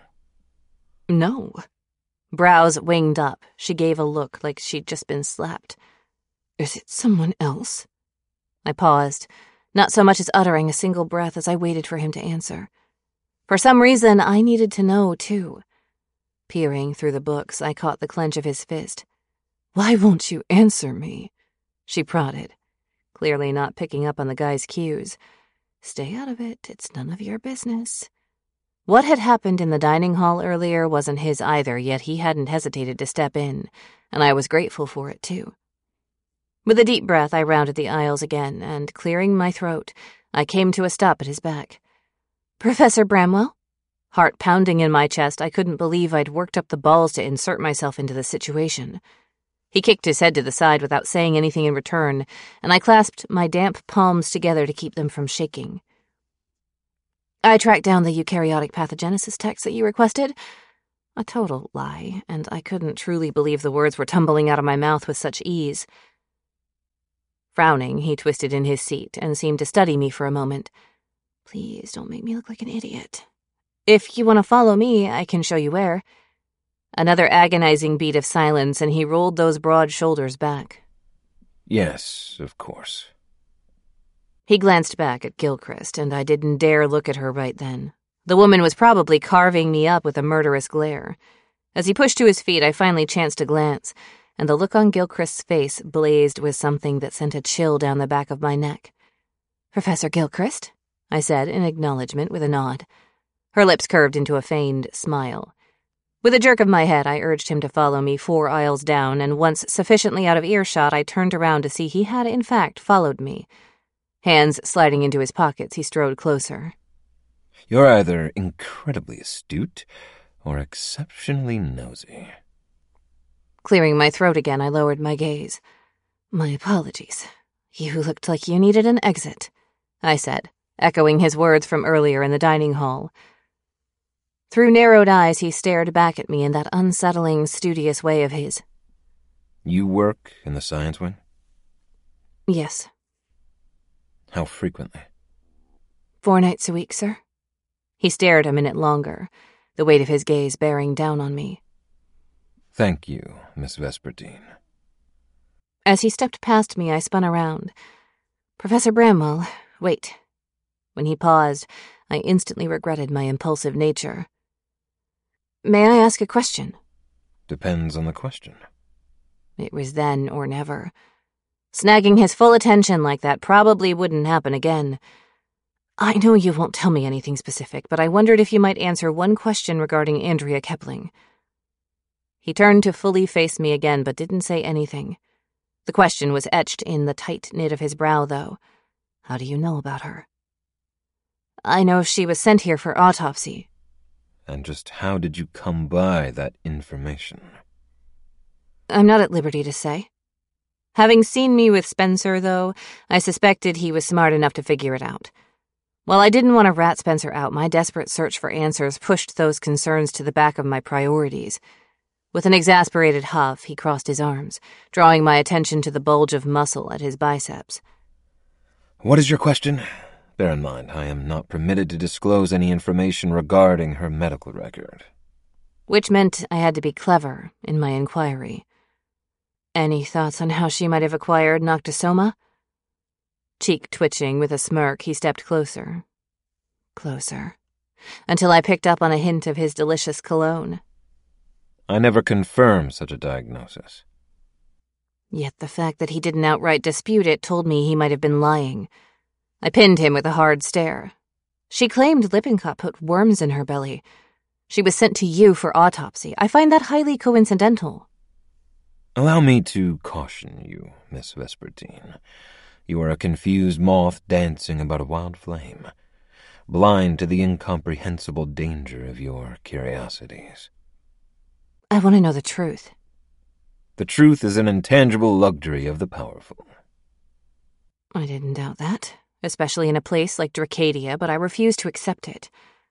B: No. Brows winged up. She gave a look like she'd just been slapped. Is it someone else? I paused, not so much as uttering a single breath as I waited for him to answer. For some reason, I needed to know, too. Peering through the books, I caught the clench of his fist. Why won't you answer me? She prodded, clearly not picking up on the guy's cues. Stay out of it. It's none of your business. What had happened in the dining hall earlier wasn't his either, yet he hadn't hesitated to step in, and I was grateful for it, too. With a deep breath, I rounded the aisles again, and, clearing my throat, I came to a stop at his back. Professor Bramwell? Heart pounding in my chest, I couldn't believe I'd worked up the balls to insert myself into the situation. He kicked his head to the side without saying anything in return, and I clasped my damp palms together to keep them from shaking. I tracked down the eukaryotic pathogenesis text that you requested. A total lie, and I couldn't truly believe the words were tumbling out of my mouth with such ease. Frowning, he twisted in his seat and seemed to study me for a moment. Please don't make me look like an idiot. If you want to follow me, I can show you where. Another agonizing beat of silence, and he rolled those broad shoulders back.
A: Yes, of course.
B: He glanced back at Gilchrist, and I didn't dare look at her right then. The woman was probably carving me up with a murderous glare. As he pushed to his feet, I finally chanced to glance, and the look on Gilchrist's face blazed with something that sent a chill down the back of my neck. Professor Gilchrist? I said in acknowledgement with a nod. Her lips curved into a feigned smile. With a jerk of my head, I urged him to follow me 4 aisles down, and once sufficiently out of earshot, I turned around to see he had, in fact, followed me. Hands sliding into his pockets, he strode closer.
A: You're either incredibly astute or exceptionally nosy.
B: Clearing my throat again, I lowered my gaze. My apologies. You looked like you needed an exit, I said, echoing his words from earlier in the dining hall. Through narrowed eyes, he stared back at me in that unsettling, studious way of his.
A: You work in the science wing?
B: Yes.
A: How frequently?
B: 4 nights a week, sir. He stared a minute longer, the weight of his gaze bearing down on me.
A: Thank you, Miss Vespertine.
B: As he stepped past me, I spun around. Professor Bramwell, wait. When he paused, I instantly regretted my impulsive nature. May I ask a question?
A: Depends on the question.
B: It was then or never. Snagging his full attention like that probably wouldn't happen again. I know you won't tell me anything specific, but I wondered if you might answer one question regarding Andrea Kepling. He turned to fully face me again, but didn't say anything. The question was etched in the tight knit of his brow, though. How do you know about her? I know she was sent here for autopsy.
A: And just how did you come by that information?
B: I'm not at liberty to say. Having seen me with Spencer, though, I suspected he was smart enough to figure it out. While I didn't want to rat Spencer out, my desperate search for answers pushed those concerns to the back of my priorities. With an exasperated huff, he crossed his arms, drawing my attention to the bulge of muscle at his biceps.
A: What is your question? Bear in mind, I am not permitted to disclose any information regarding her medical record.
B: Which meant I had to be clever in my inquiry. Any thoughts on how she might have acquired Noctisoma? Cheek twitching with a smirk, he stepped closer. Closer. Until I picked up on a hint of his delicious cologne.
A: I never confirmed such a diagnosis.
B: Yet the fact that he didn't outright dispute it told me he might have been lying. I pinned him with a hard stare. She claimed Lippincott put worms in her belly. She was sent to you for autopsy. I find that highly coincidental.
A: Allow me to caution you, Miss Vespertine. You are a confused moth dancing about a wild flame, blind to the incomprehensible danger of your curiosities.
B: I want to know the truth.
A: The truth is an intangible luxury of the powerful.
B: I didn't doubt that, especially in a place like Dracadia, but I refused to accept it.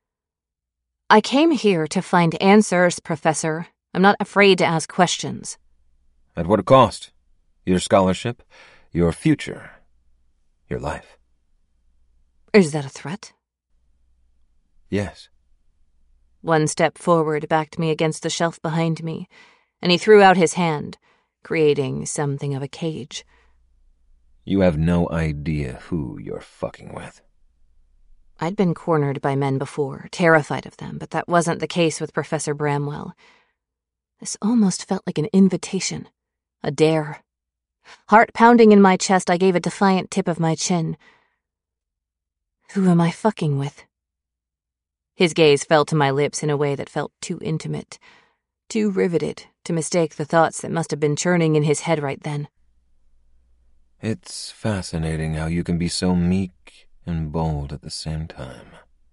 B: I came here to find answers, Professor. I'm not afraid to ask questions.
A: At what cost? Your scholarship, your future, your life.
B: Is that a threat?
A: Yes.
B: One step forward backed me against the shelf behind me, and he threw out his hand, creating something of a cage.
A: You have no idea who you're fucking with.
B: I'd been cornered by men before, terrified of them, but that wasn't the case with Professor Bramwell. This almost felt like an invitation, a dare. Heart pounding in my chest, I gave a defiant tip of my chin. Who am I fucking with? His gaze fell to my lips in a way that felt too intimate, too riveted to mistake the thoughts that must have been churning in his head right then.
A: It's fascinating how you can be so meek and bold at the same time.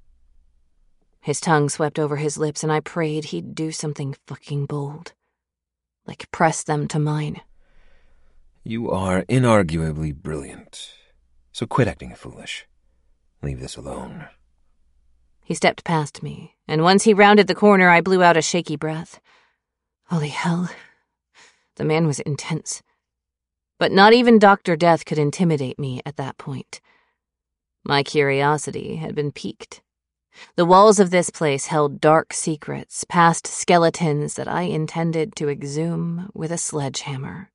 B: His tongue swept over his lips, and I prayed he'd do something fucking bold. Like press them to mine.
A: You are inarguably brilliant, so quit acting foolish. Leave this alone.
B: He stepped past me, and once he rounded the corner, I blew out a shaky breath. Holy hell. The man was intense. But not even Dr. Death could intimidate me at that point. My curiosity had been piqued. The walls of this place held dark secrets, past skeletons that I intended to exhume with a sledgehammer.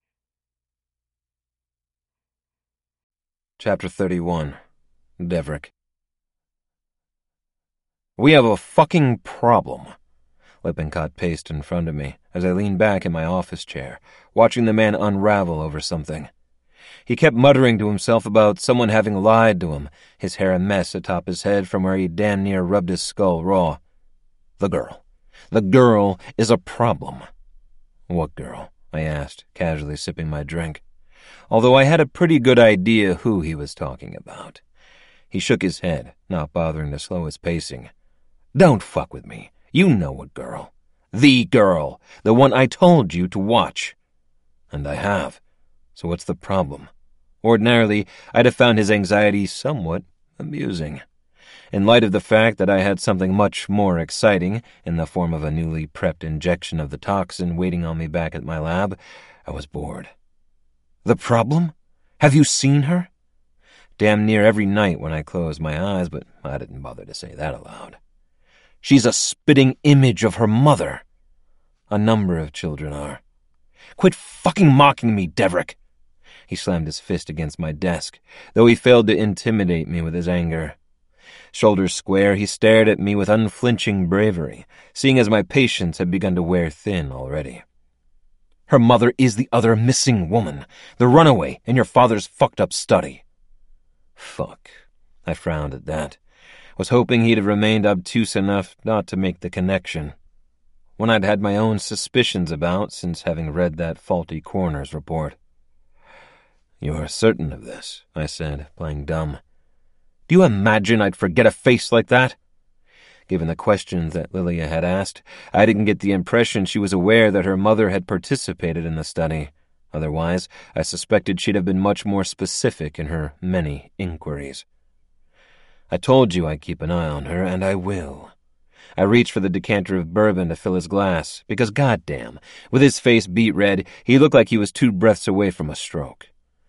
A: Chapter 31. Deverick. We have a fucking problem. Lippincott paced in front of me as I leaned back in my office chair, watching the man unravel over something. He kept muttering to himself about someone having lied to him, his hair a mess atop his head from where he damn near rubbed his skull raw. The girl. The girl is a problem. What girl? I asked, casually sipping my drink, although I had a pretty good idea who he was talking about. He shook his head, not bothering to slow his pacing. Don't fuck with me. You know what girl. The girl. The one I told you to watch. And I have. So what's the problem? Ordinarily, I'd have found his anxiety somewhat amusing. In light of the fact that I had something much more exciting, in the form of a newly prepped injection of the toxin waiting on me back at my lab, I was bored. The problem? Have you seen her? Damn near every night when I closed my eyes, but I didn't bother to say that aloud. She's a spitting image of her mother. A number of children are. Quit fucking mocking me, Deverick. He slammed his fist against my desk, though he failed to intimidate me with his anger. Shoulders square, he stared at me with unflinching bravery, seeing as my patience had begun to wear thin already. Her mother is the other missing woman, the runaway in your father's fucked-up study. Fuck. I frowned at that. Was hoping he'd have remained obtuse enough not to make the connection. One I'd had my own suspicions about since having read that faulty coroner's report. You're certain of this, I said, playing dumb. Do you imagine I'd forget a face like that? Given the questions that Lilia had asked, I didn't get the impression she was aware that her mother had participated in the study. Otherwise, I suspected she'd have been much more specific in her many inquiries. I told you I'd keep an eye on her, and I will. I reached for the decanter of bourbon to fill his glass, because goddamn, with his face beet red, he looked like he was 2 breaths away from a stroke.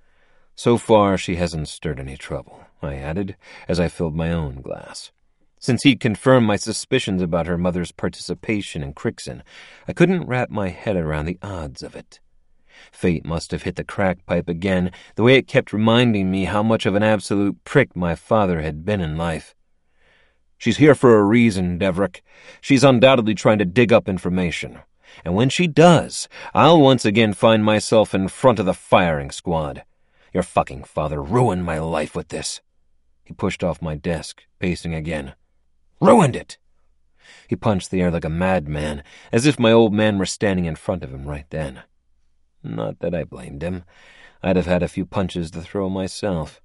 A: So far, she hasn't stirred any trouble, I added, as I filled my own glass. Since he'd confirmed my suspicions about her mother's participation in Crixon, I couldn't wrap my head around the odds of it. Fate must have hit the crack pipe again, the way it kept reminding me how much of an absolute prick my father had been in life. She's here for a reason, Deverick. She's undoubtedly trying to dig up information. And when she does, I'll once again find myself in front of the firing squad. Your fucking father ruined my life with this. He pushed off my desk, pacing again. Ruined it! He punched the air like a madman, as if my old man were standing in front of him right then. Not that I blamed him. I'd have had a few punches to throw myself.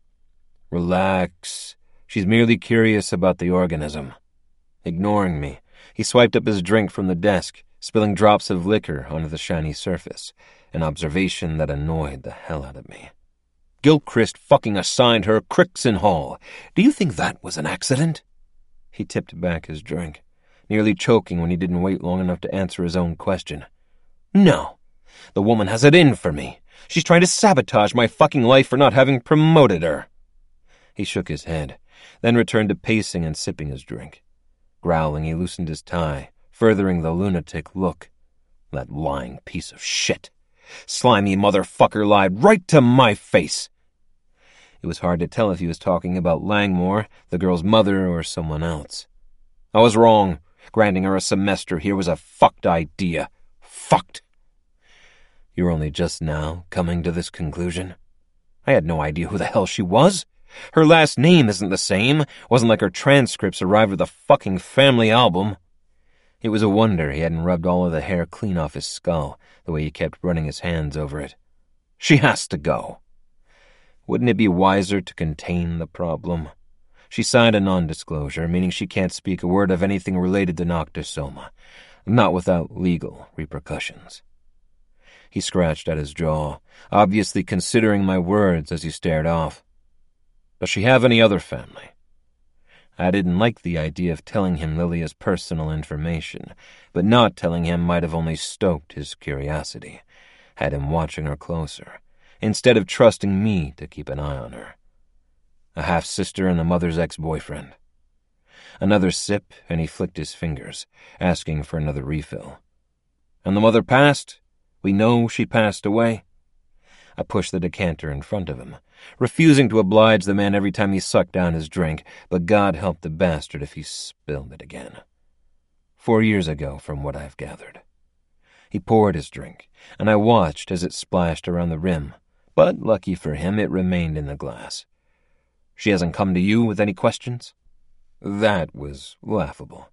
A: Relax. She's merely curious about the organism. Ignoring me, he swiped up his drink from the desk, spilling drops of liquor onto the shiny surface, an observation that annoyed the hell out of me. Gilchrist fucking assigned her Crixon Hall. Do you think that was an accident? He tipped back his drink, nearly choking when he didn't wait long enough to answer his own question. No. The woman has it in for me. She's trying to sabotage my fucking life for not having promoted her. He shook his head, then returned to pacing and sipping his drink. Growling, he loosened his tie, furthering the lunatic look. That lying piece of shit. Slimy motherfucker lied right to my face. It was hard to tell if he was talking about Langmore, the girl's mother, or someone else. I was wrong. Granting her a semester here was a fucked idea. Fucked. You're only just now coming to this conclusion? I had no idea who the hell she was. Her last name isn't the same. Wasn't like her transcripts arrived with a fucking family album. It was a wonder he hadn't rubbed all of the hair clean off his skull, the way he kept running his hands over it. She has to go. Wouldn't it be wiser to contain the problem? She signed a non-disclosure, meaning she can't speak a word of anything related to Noctisoma, not without legal repercussions. He scratched at his jaw, obviously considering my words as he stared off. Does she have any other family? I didn't like the idea of telling him Lilia's personal information, but not telling him might have only stoked his curiosity, had him watching her closer, instead of trusting me to keep an eye on her. A half-sister and the mother's ex-boyfriend. Another sip, and he flicked his fingers, asking for another refill. And the mother passed? We know she passed away? I pushed the decanter in front of him, refusing to oblige the man every time he sucked down his drink, but God help the bastard if he spilled it again. 4 years ago, from what I've gathered. He poured his drink, and I watched as it splashed around the rim, but lucky for him, it remained in the glass. She hasn't come to you with any questions? That was laughable.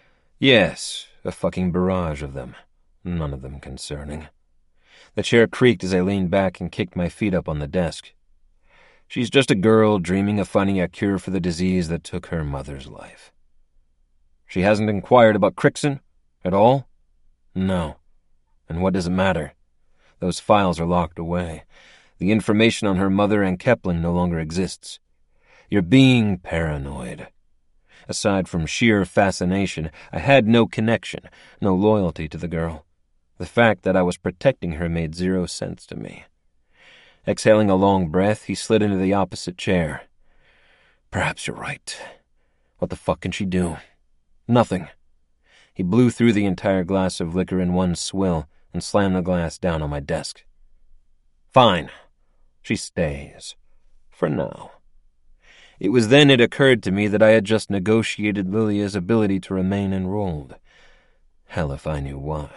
A: Yes, a fucking barrage of them, none of them concerning. The chair creaked as I leaned back and kicked my feet up on the desk. She's just a girl dreaming of finding a cure for the disease that took her mother's life. She hasn't inquired about Crixon at all? No. And what does it matter? Those files are locked away. The information on her mother and Kepling no longer exists. You're being paranoid. Aside from sheer fascination, I had no connection, no loyalty to the girl. The fact that I was protecting her made 0 sense to me. Exhaling a long breath, he slid into the opposite chair. Perhaps you're right. What the fuck can she do? Nothing. He blew through the entire glass of liquor in one swill and slammed the glass down on my desk. Fine. She stays. For now. It was then it occurred to me that I had just negotiated Lilia's ability to remain enrolled. Hell if I knew why.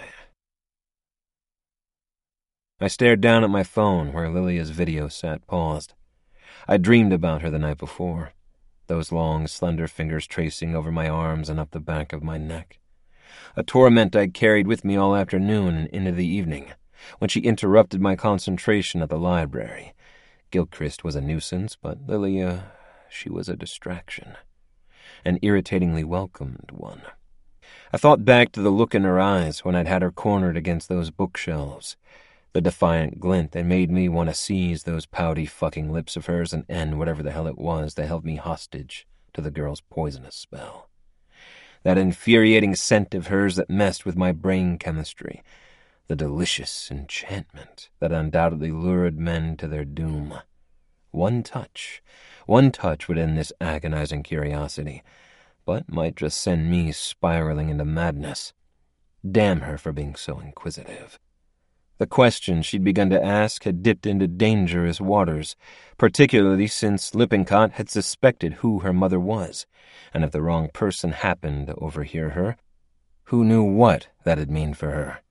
A: I stared down at my phone where Lilia's video sat paused. I dreamed about her the night before, those long, slender fingers tracing over my arms and up the back of my neck. A torment I'd carried with me all afternoon and into the evening, when she interrupted my concentration at the library. Gilchrist was a nuisance, but Lilia, she was a distraction. An irritatingly welcomed one. I thought back to the look in her eyes when I'd had her cornered against those bookshelves, The defiant glint that made me want to seize those pouty fucking lips of hers and end whatever the hell it was that held me hostage to the girl's poisonous spell. That infuriating scent of hers that messed with my brain chemistry. The delicious enchantment that undoubtedly lured men to their doom. One touch would end this agonizing curiosity, but might just send me spiraling into madness. Damn her for being so inquisitive. The questions she'd begun to ask had dipped into dangerous waters, particularly since Lippincott had suspected who her mother was, and if the wrong person happened to overhear her, who knew what that'd mean for her.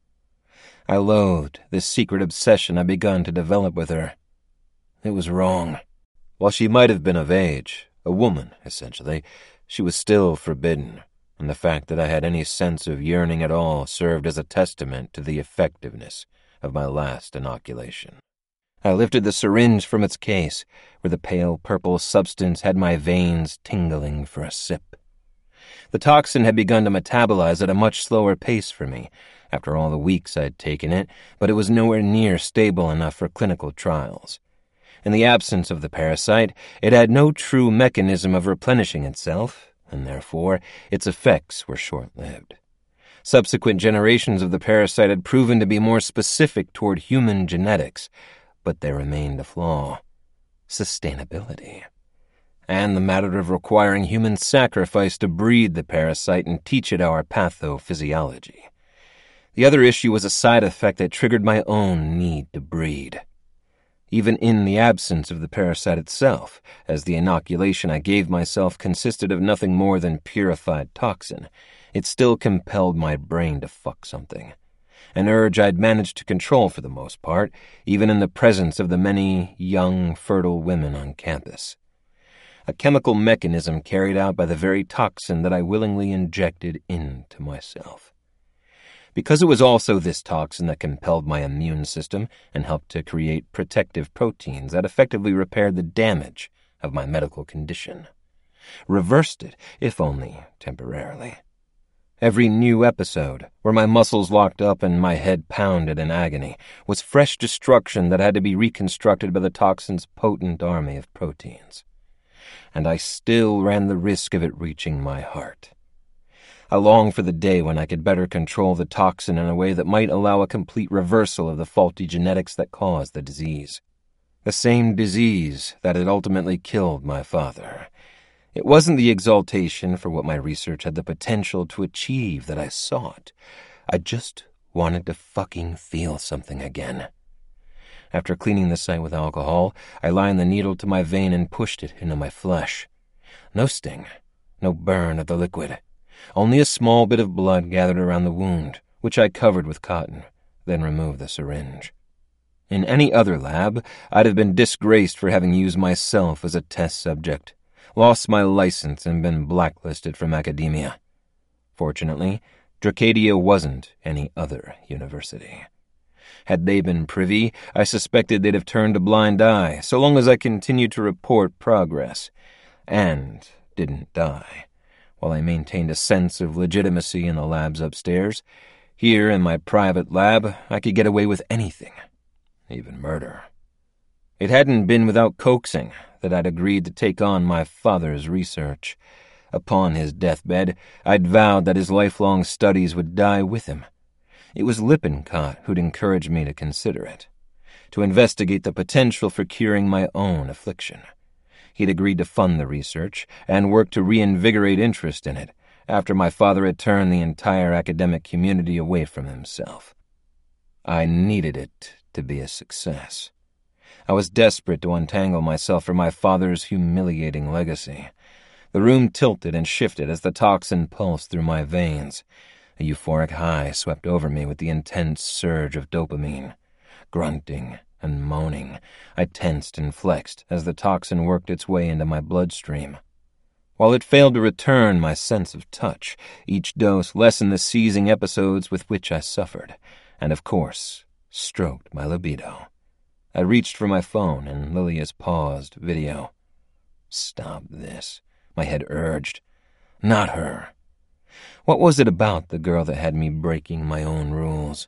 A: I loathed this secret obsession I'd begun to develop with her. It was wrong. While she might have been of age, a woman, essentially, she was still forbidden, and the fact that I had any sense of yearning at all served as a testament to the effectiveness of my last inoculation. I lifted the syringe from its case, where the pale purple substance had my veins tingling for a sip. The toxin had begun to metabolize at a much slower pace for me, after all the weeks I'd taken it, but it was nowhere near stable enough for clinical trials. In the absence of the parasite, it had no true mechanism of replenishing itself, and therefore its effects were short-lived. Subsequent generations of the parasite had proven to be more specific toward human genetics, but there remained a flaw: sustainability. And the matter of requiring human sacrifice to breed the parasite and teach it our pathophysiology. The other issue was a side effect that triggered my own need to breed. Even in the absence of the parasite itself, as the inoculation I gave myself consisted of nothing more than purified toxin, it still compelled my brain to fuck something. An urge I'd managed to control for the most part, even in the presence of the many young, fertile women on campus. A chemical mechanism carried out by the very toxin that I willingly injected into myself. Because it was also this toxin that compelled my immune system and helped to create protective proteins that effectively repaired the damage of my medical condition. Reversed it, if only temporarily. Every new episode, where my muscles locked up and my head pounded in agony, was fresh destruction that had to be reconstructed by the toxin's potent army of proteins. And I still ran the risk of it reaching my heart. I longed for the day when I could better control the toxin in a way that might allow a complete reversal of the faulty genetics that caused the disease. The same disease that had ultimately killed my father. It wasn't the exaltation for what my research had the potential to achieve that I sought. I just wanted to fucking feel something again. After cleaning the site with alcohol, I lined the needle to my vein and pushed it into my flesh. No sting, no burn of the liquid. Only a small bit of blood gathered around the wound, which I covered with cotton, then removed the syringe. In any other lab, I'd have been disgraced for having used myself as a test subject, lost my license and been blacklisted from academia. Fortunately, Dracadia wasn't any other university. Had they been privy, I suspected they'd have turned a blind eye, so long as I continued to report progress, and didn't die. While I maintained a sense of legitimacy in the labs upstairs, here in my private lab, I could get away with anything, even murder. It hadn't been without coaxing that I'd agreed to take on my father's research. Upon his deathbed, I'd vowed that his lifelong studies would die with him. It was Lippincott who'd encouraged me to consider it, to investigate the potential for curing my own affliction. He'd agreed to fund the research and work to reinvigorate interest in it after my father had turned the entire academic community away from himself. I needed it to be a success. I was desperate to untangle myself from my father's humiliating legacy. The room tilted and shifted as the toxin pulsed through my veins. A euphoric high swept over me with the intense surge of dopamine. Grunting and moaning, I tensed and flexed as the toxin worked its way into my bloodstream. While it failed to return my sense of touch, each dose lessened the seizing episodes with which I suffered, and of course, stroked my libido. I reached for my phone, and Lilia's paused video. Stop this, my head urged. Not her. What was it about the girl that had me breaking my own rules?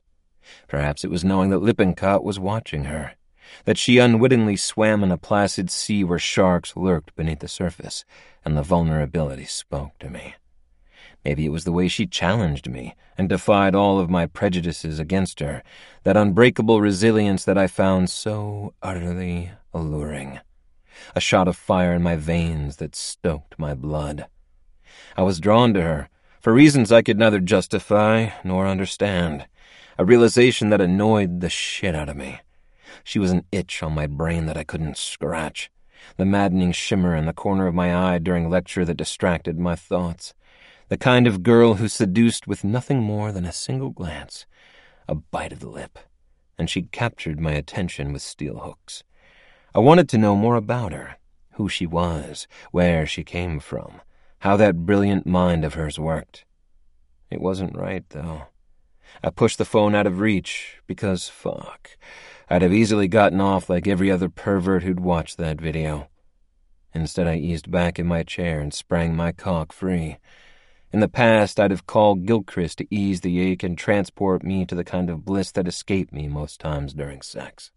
A: Perhaps it was knowing that Lippincott was watching her, that she unwittingly swam in a placid sea where sharks lurked beneath the surface, and the vulnerability spoke to me. Maybe it was the way she challenged me and defied all of my prejudices against her, that unbreakable resilience that I found so utterly alluring. A shot of fire in my veins that stoked my blood. I was drawn to her, for reasons I could neither justify nor understand, a realization that annoyed the shit out of me. She was an itch on my brain that I couldn't scratch, the maddening shimmer in the corner of my eye during lecture that distracted my thoughts, the kind of girl who seduced with nothing more than a single glance, a bite of the lip, and she captured my attention with steel hooks. I wanted to know more about her, who she was, where she came from, how that brilliant mind of hers worked. It wasn't right, though. I pushed the phone out of reach because, fuck, I'd have easily gotten off like every other pervert who'd watched that video. Instead, I eased back in my chair and sprang my cock free. In the past, I'd have called Gilchrist to ease the ache and transport me to the kind of bliss that escaped me most times during sex.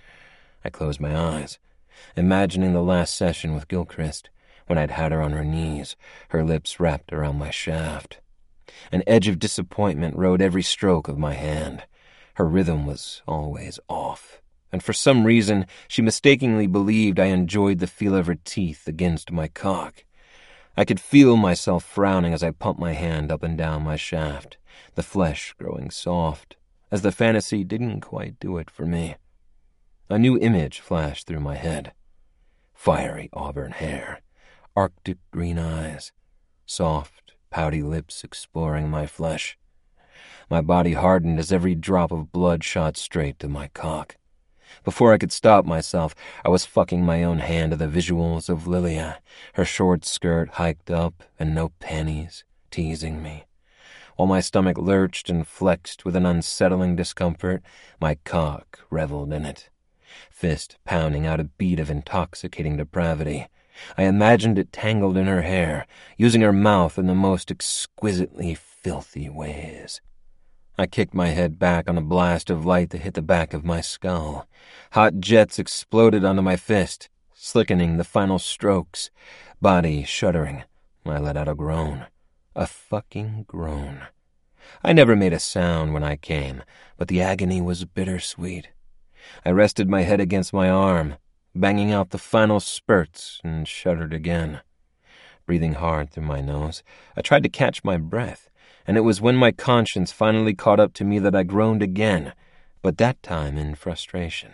A: I closed my eyes, imagining the last session with Gilchrist, when I'd had her on her knees, her lips wrapped around my shaft. An edge of disappointment rode every stroke of my hand. Her rhythm was always off, and for some reason she mistakenly believed I enjoyed the feel of her teeth against my cock. I could feel myself frowning as I pumped my hand up and down my shaft, the flesh growing soft, as the fantasy didn't quite do it for me. A new image flashed through my head. Fiery auburn hair, arctic green eyes, soft, pouty lips exploring my flesh. My body hardened as every drop of blood shot straight to my cock. Before I could stop myself, I was fucking my own hand to the visuals of Lilia, her short skirt hiked up and no panties, teasing me. While my stomach lurched and flexed with an unsettling discomfort, my cock reveled in it. Fist pounding out a beat of intoxicating depravity. I imagined it tangled in her hair, using her mouth in the most exquisitely filthy ways. I kicked my head back on a blast of light that hit the back of my skull. Hot jets exploded onto my fist, slickening the final strokes. Body shuddering, I let out a groan. A fucking groan. I never made a sound when I came, but the agony was bittersweet. I rested my head against my arm, banging out the final spurts, and shuddered again. Breathing hard through my nose, I tried to catch my breath, and it was when my conscience finally caught up to me that I groaned again, but that time in frustration.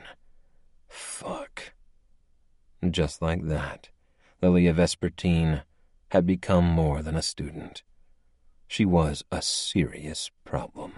A: Fuck. Just like that, Lilia Vespertine had become more than a student. She was a serious problem.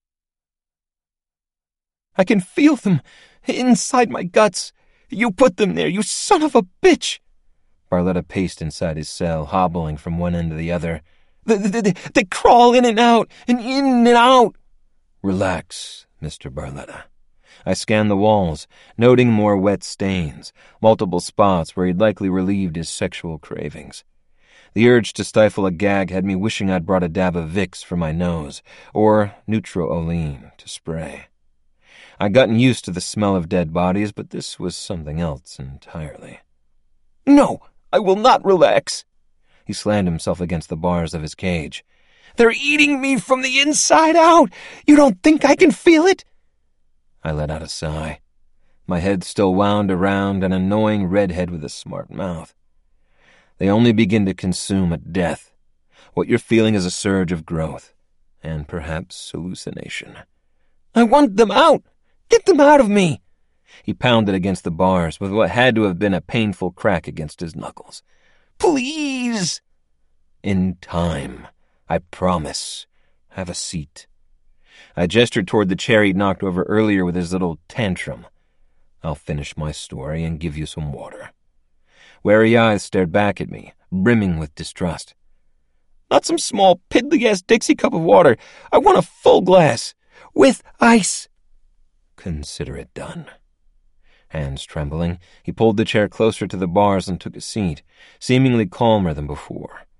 A: I can feel them inside my guts. You put them there, you son of a bitch! Barletta paced inside his cell, hobbling from one end to the other. They crawl in and out, and in and out. Relax, Mr. Barletta. I scanned the walls, noting more wet stains, multiple spots where he'd likely relieved his sexual cravings. The urge to stifle a gag had me wishing I'd brought a dab of Vicks for my nose, or Nutro-Olean to spray. I'd gotten used to the smell of dead bodies, but this was something else entirely. No, I will not relax. He slammed himself against the bars of his cage. They're eating me from the inside out. You don't think I can feel it? I let out a sigh. My head still wound around an annoying redhead with a smart mouth. They only begin to consume at death. What you're feeling is a surge of growth, and perhaps hallucination. I want them out! Get them out of me! He pounded against the bars with what had to have been a painful crack against his knuckles. Please! In time, I promise. Have a seat. I gestured toward the chair he'd knocked over earlier with his little tantrum. I'll finish my story and give you some water. Wary eyes stared back at me, brimming with distrust. Not some small, piddly-ass Dixie cup of water. I want a full glass. With ice. Consider it done. Hands trembling, he pulled the chair closer to the bars and took a seat, seemingly calmer than before.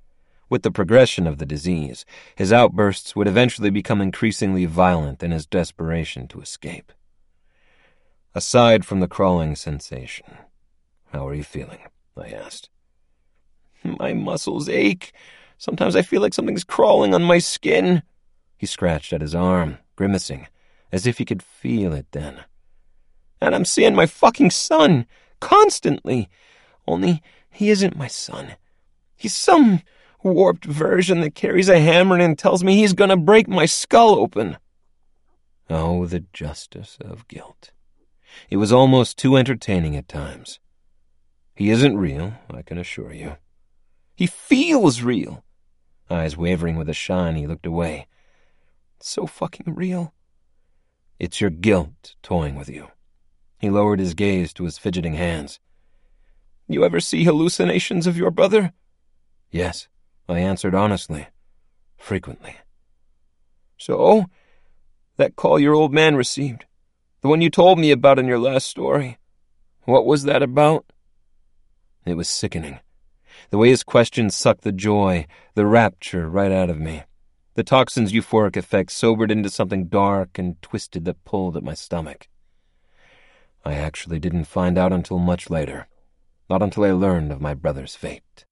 A: With the progression of the disease, his outbursts would eventually become increasingly violent in his desperation to escape. Aside from the crawling sensation, how are you feeling? I asked. My muscles ache. Sometimes I feel like something's crawling on my skin. He scratched at his arm, grimacing, as if he could feel it then. And I'm seeing my fucking son, constantly. Only he isn't my son. He's some warped version that carries a hammer and tells me he's gonna break my skull open. Oh, the justice of guilt. It was almost too entertaining at times. He isn't real, I can assure you. He feels real. Eyes wavering with a shine, he looked away. So fucking real. It's your guilt toying with you. He lowered his gaze to his fidgeting hands. You ever see hallucinations of your brother? Yes, I answered honestly. Frequently. So, that call your old man received, the one you told me about in your last story, what was that about? It was sickening. The way his questions sucked the joy, the rapture right out of me. The toxin's euphoric effect sobered into something dark and twisted that pulled at my stomach. I actually didn't find out until much later. Not until I learned of my brother's fate.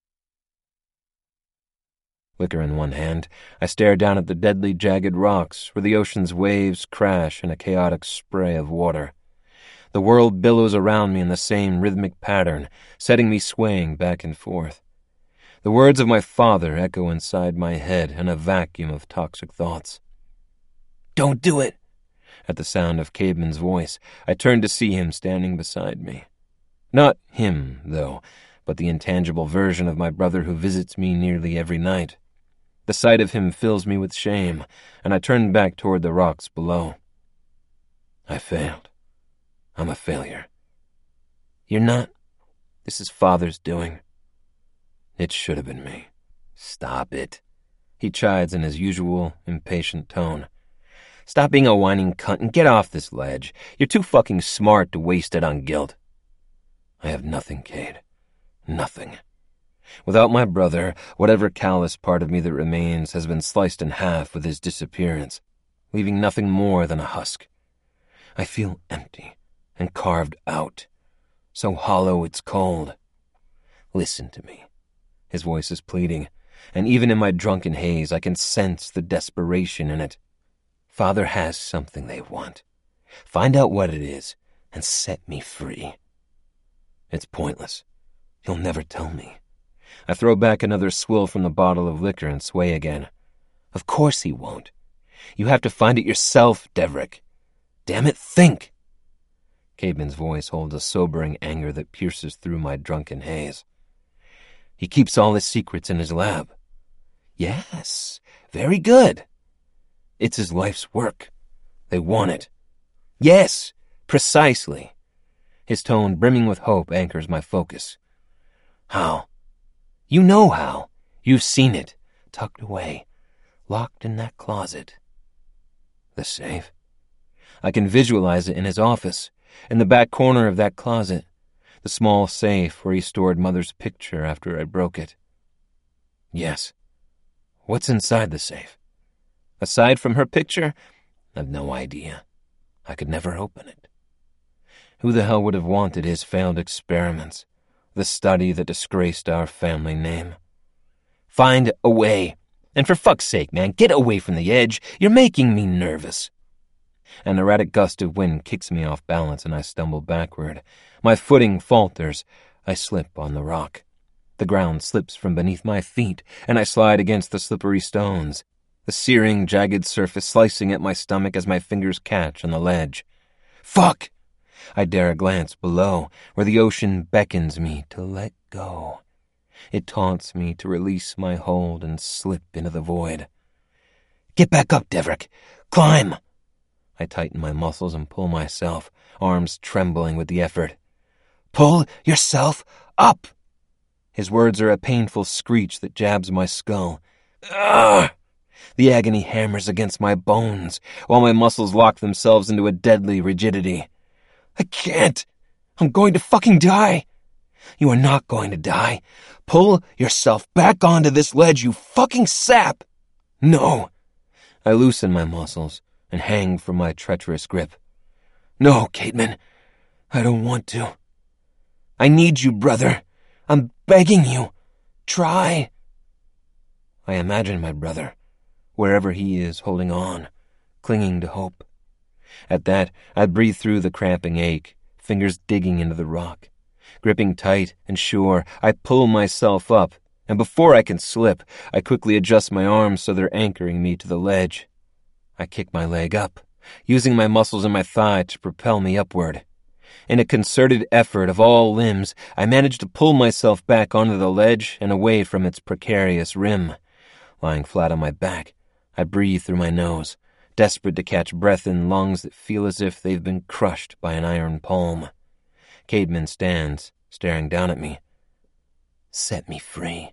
A: Liquor in one hand, I stared down at the deadly jagged rocks where the ocean's waves crash in a chaotic spray of water. The world billows around me in the same rhythmic pattern, setting me swaying back and forth. The words of my father echo inside my head in a vacuum of toxic thoughts. Don't do it! At the sound of Caedmon's voice, I turned to see him standing beside me. Not him, though, but the intangible version of my brother who visits me nearly every night. The sight of him fills me with shame, and I turn back toward the rocks below. I failed. I'm a failure. You're not. This is Father's doing. It should have been me. Stop it. He chides in his usual, impatient tone. Stop being a whining cunt and get off this ledge. You're too fucking smart to waste it on guilt. I have nothing, Cade. Nothing. Without my brother, whatever callous part of me that remains has been sliced in half with his disappearance, leaving nothing more than a husk. I feel empty and carved out, so hollow it's cold. Listen to me. His voice is pleading, and even in my drunken haze I can sense the desperation in it. Father has something they want. Find out what it is, and set me free. It's pointless. He'll never tell me. I throw back another swill from the bottle of liquor and sway again. Of course he won't. You have to find it yourself, Deverick. Damn it, think! Caedmon's voice holds a sobering anger that pierces through my drunken haze. He keeps all his secrets in his lab. Yes, very good. It's his life's work. They want it. Yes, precisely. His tone, brimming with hope, anchors my focus. How? You know how. You've seen it, tucked away, locked in that closet. The safe? I can visualize it in his office, in the back corner of that closet, the small safe where he stored Mother's picture after I broke it. Yes. What's inside the safe? Aside from her picture, I've no idea. I could never open it. Who the hell would have wanted his failed experiments, the study that disgraced our family name? Find a way. And for fuck's sake, man, get away from the edge. You're making me nervous. An erratic gust of wind kicks me off balance and I stumble backward. My footing falters. I slip on the rock. The ground slips from beneath my feet, and I slide against the slippery stones, the searing, jagged surface slicing at my stomach as my fingers catch on the ledge. Fuck! I dare a glance below, where the ocean beckons me to let go. It taunts me to release my hold and slip into the void. Get back up, Deverick! Climb! I tighten my muscles and pull myself, arms trembling with the effort. Pull yourself up! His words are a painful screech that jabs my skull. Ugh! The agony hammers against my bones, while my muscles lock themselves into a deadly rigidity. I can't! I'm going to fucking die! You are not going to die. Pull yourself back onto this ledge, you fucking sap! No. I loosen my muscles and hang from my treacherous grip. No, Caitman. I don't want to. I need you, brother. I'm begging you. Try. I imagine my brother, wherever he is, holding on, clinging to hope. At that, I breathe through the cramping ache, fingers digging into the rock. Gripping tight and sure, I pull myself up, and before I can slip, I quickly adjust my arms so they're anchoring me to the ledge. I kick my leg up, using my muscles in my thigh to propel me upward. In a concerted effort of all limbs, I manage to pull myself back onto the ledge and away from its precarious rim. Lying flat on my back, I breathe through my nose, desperate to catch breath in lungs that feel as if they've been crushed by an iron palm. Caitman stands, staring down at me. Set me free.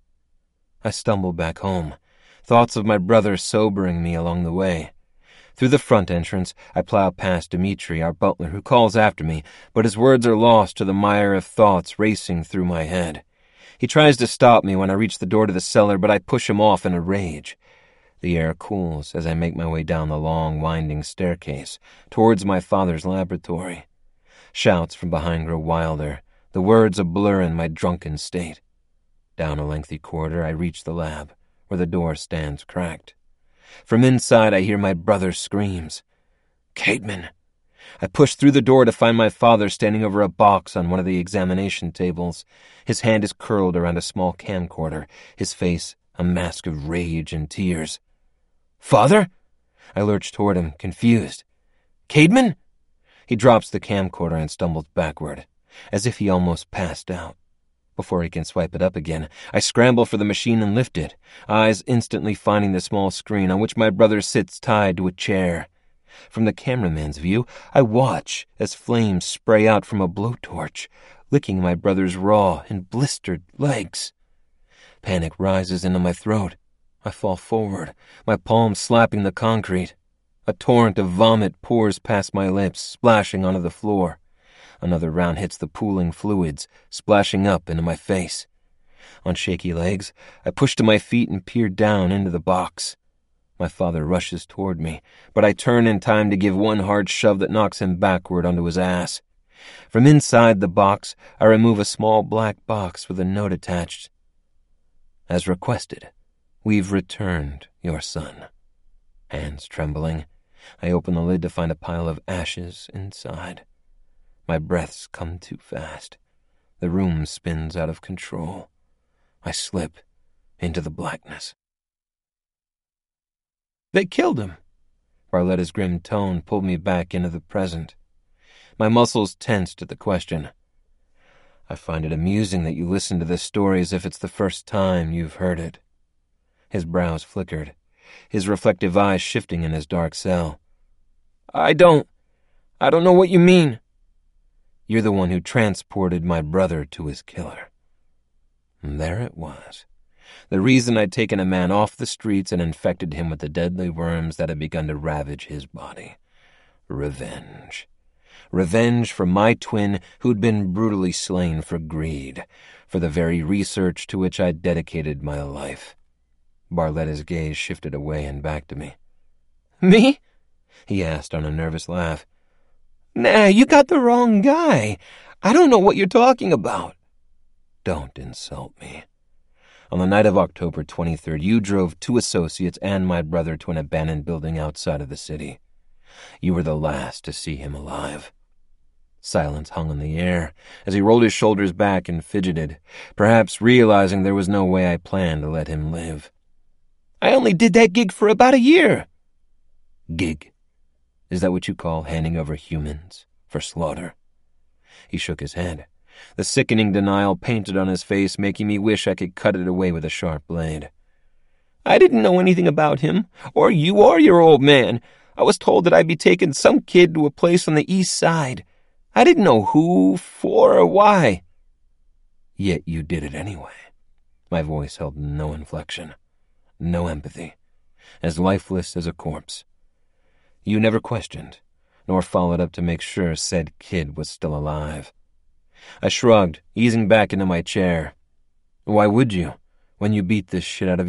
A: I stumble back home, thoughts of my brother sobering me along the way. Through the front entrance, I plow past Dimitri, our butler, who calls after me, but his words are lost to the mire of thoughts racing through my head. He tries to stop me when I reach the door to the cellar, but I push him off in a rage. The air cools as I make my way down the long, winding staircase, towards my father's laboratory. Shouts from behind grow wilder, the words a blur in my drunken state. Down a lengthy corridor, I reach the lab, where the door stands cracked. From inside, I hear my brother's screams. Caitman! I push through the door to find my father standing over a box on one of the examination tables. His hand is curled around a small camcorder, his face a mask of rage and tears. Father? I lurch toward him, confused. Caitman? He drops the camcorder and stumbles backward, as if he almost passed out. Before he can swipe it up again, I scramble for the machine and lift it, eyes instantly finding the small screen on which my brother sits tied to a chair. From the cameraman's view, I watch as flames spray out from a blowtorch, licking my brother's raw and blistered legs. Panic rises into my throat. I fall forward, my palms slapping the concrete. A torrent of vomit pours past my lips, splashing onto the floor. Another round hits the pooling fluids, splashing up into my face. On shaky legs, I push to my feet and peer down into the box. My father rushes toward me, but I turn in time to give one hard shove that knocks him backward onto his ass. From inside the box, I remove a small black box with a note attached. As requested, we've returned your son. Hands trembling, I open the lid to find a pile of ashes inside. My breaths come too fast. The room spins out of control. I slip into the blackness. They killed him. Barletta's grim tone pulled me back into the present. My muscles tensed at the question. I find it amusing that you listen to this story as if it's the first time you've heard it. His brows flickered, his reflective eyes shifting in his dark cell. I don't know what you mean. You're the one who transported my brother to his killer. And there it was. The reason I'd taken a man off the streets and infected him with the deadly worms that had begun to ravage his body. Revenge. Revenge for my twin who'd been brutally slain for greed, for the very research to which I'd dedicated my life. Barletta's gaze shifted away and back to me. Me? He asked on a nervous laugh. Nah, you got the wrong guy. I don't know what you're talking about. Don't insult me. On the night of October 23rd, you drove 2 associates and my brother to an abandoned building outside of the city. You were the last to see him alive. Silence hung in the air as he rolled his shoulders back and fidgeted, perhaps realizing there was no way I planned to let him live. I only did that gig for about a year. Gig? Is that what you call handing over humans for slaughter? He shook his head, the sickening denial painted on his face making me wish I could cut it away with a sharp blade. I didn't know anything about him, or you or your old man. I was told that I'd be taking some kid to a place on the east side. I didn't know who, for, or why. Yet you did it anyway. My voice held no inflection, no empathy, as lifeless as a corpse. You never questioned, nor followed up to make sure said kid was still alive. I shrugged, easing back into my chair. Why would you, when you beat this shit out of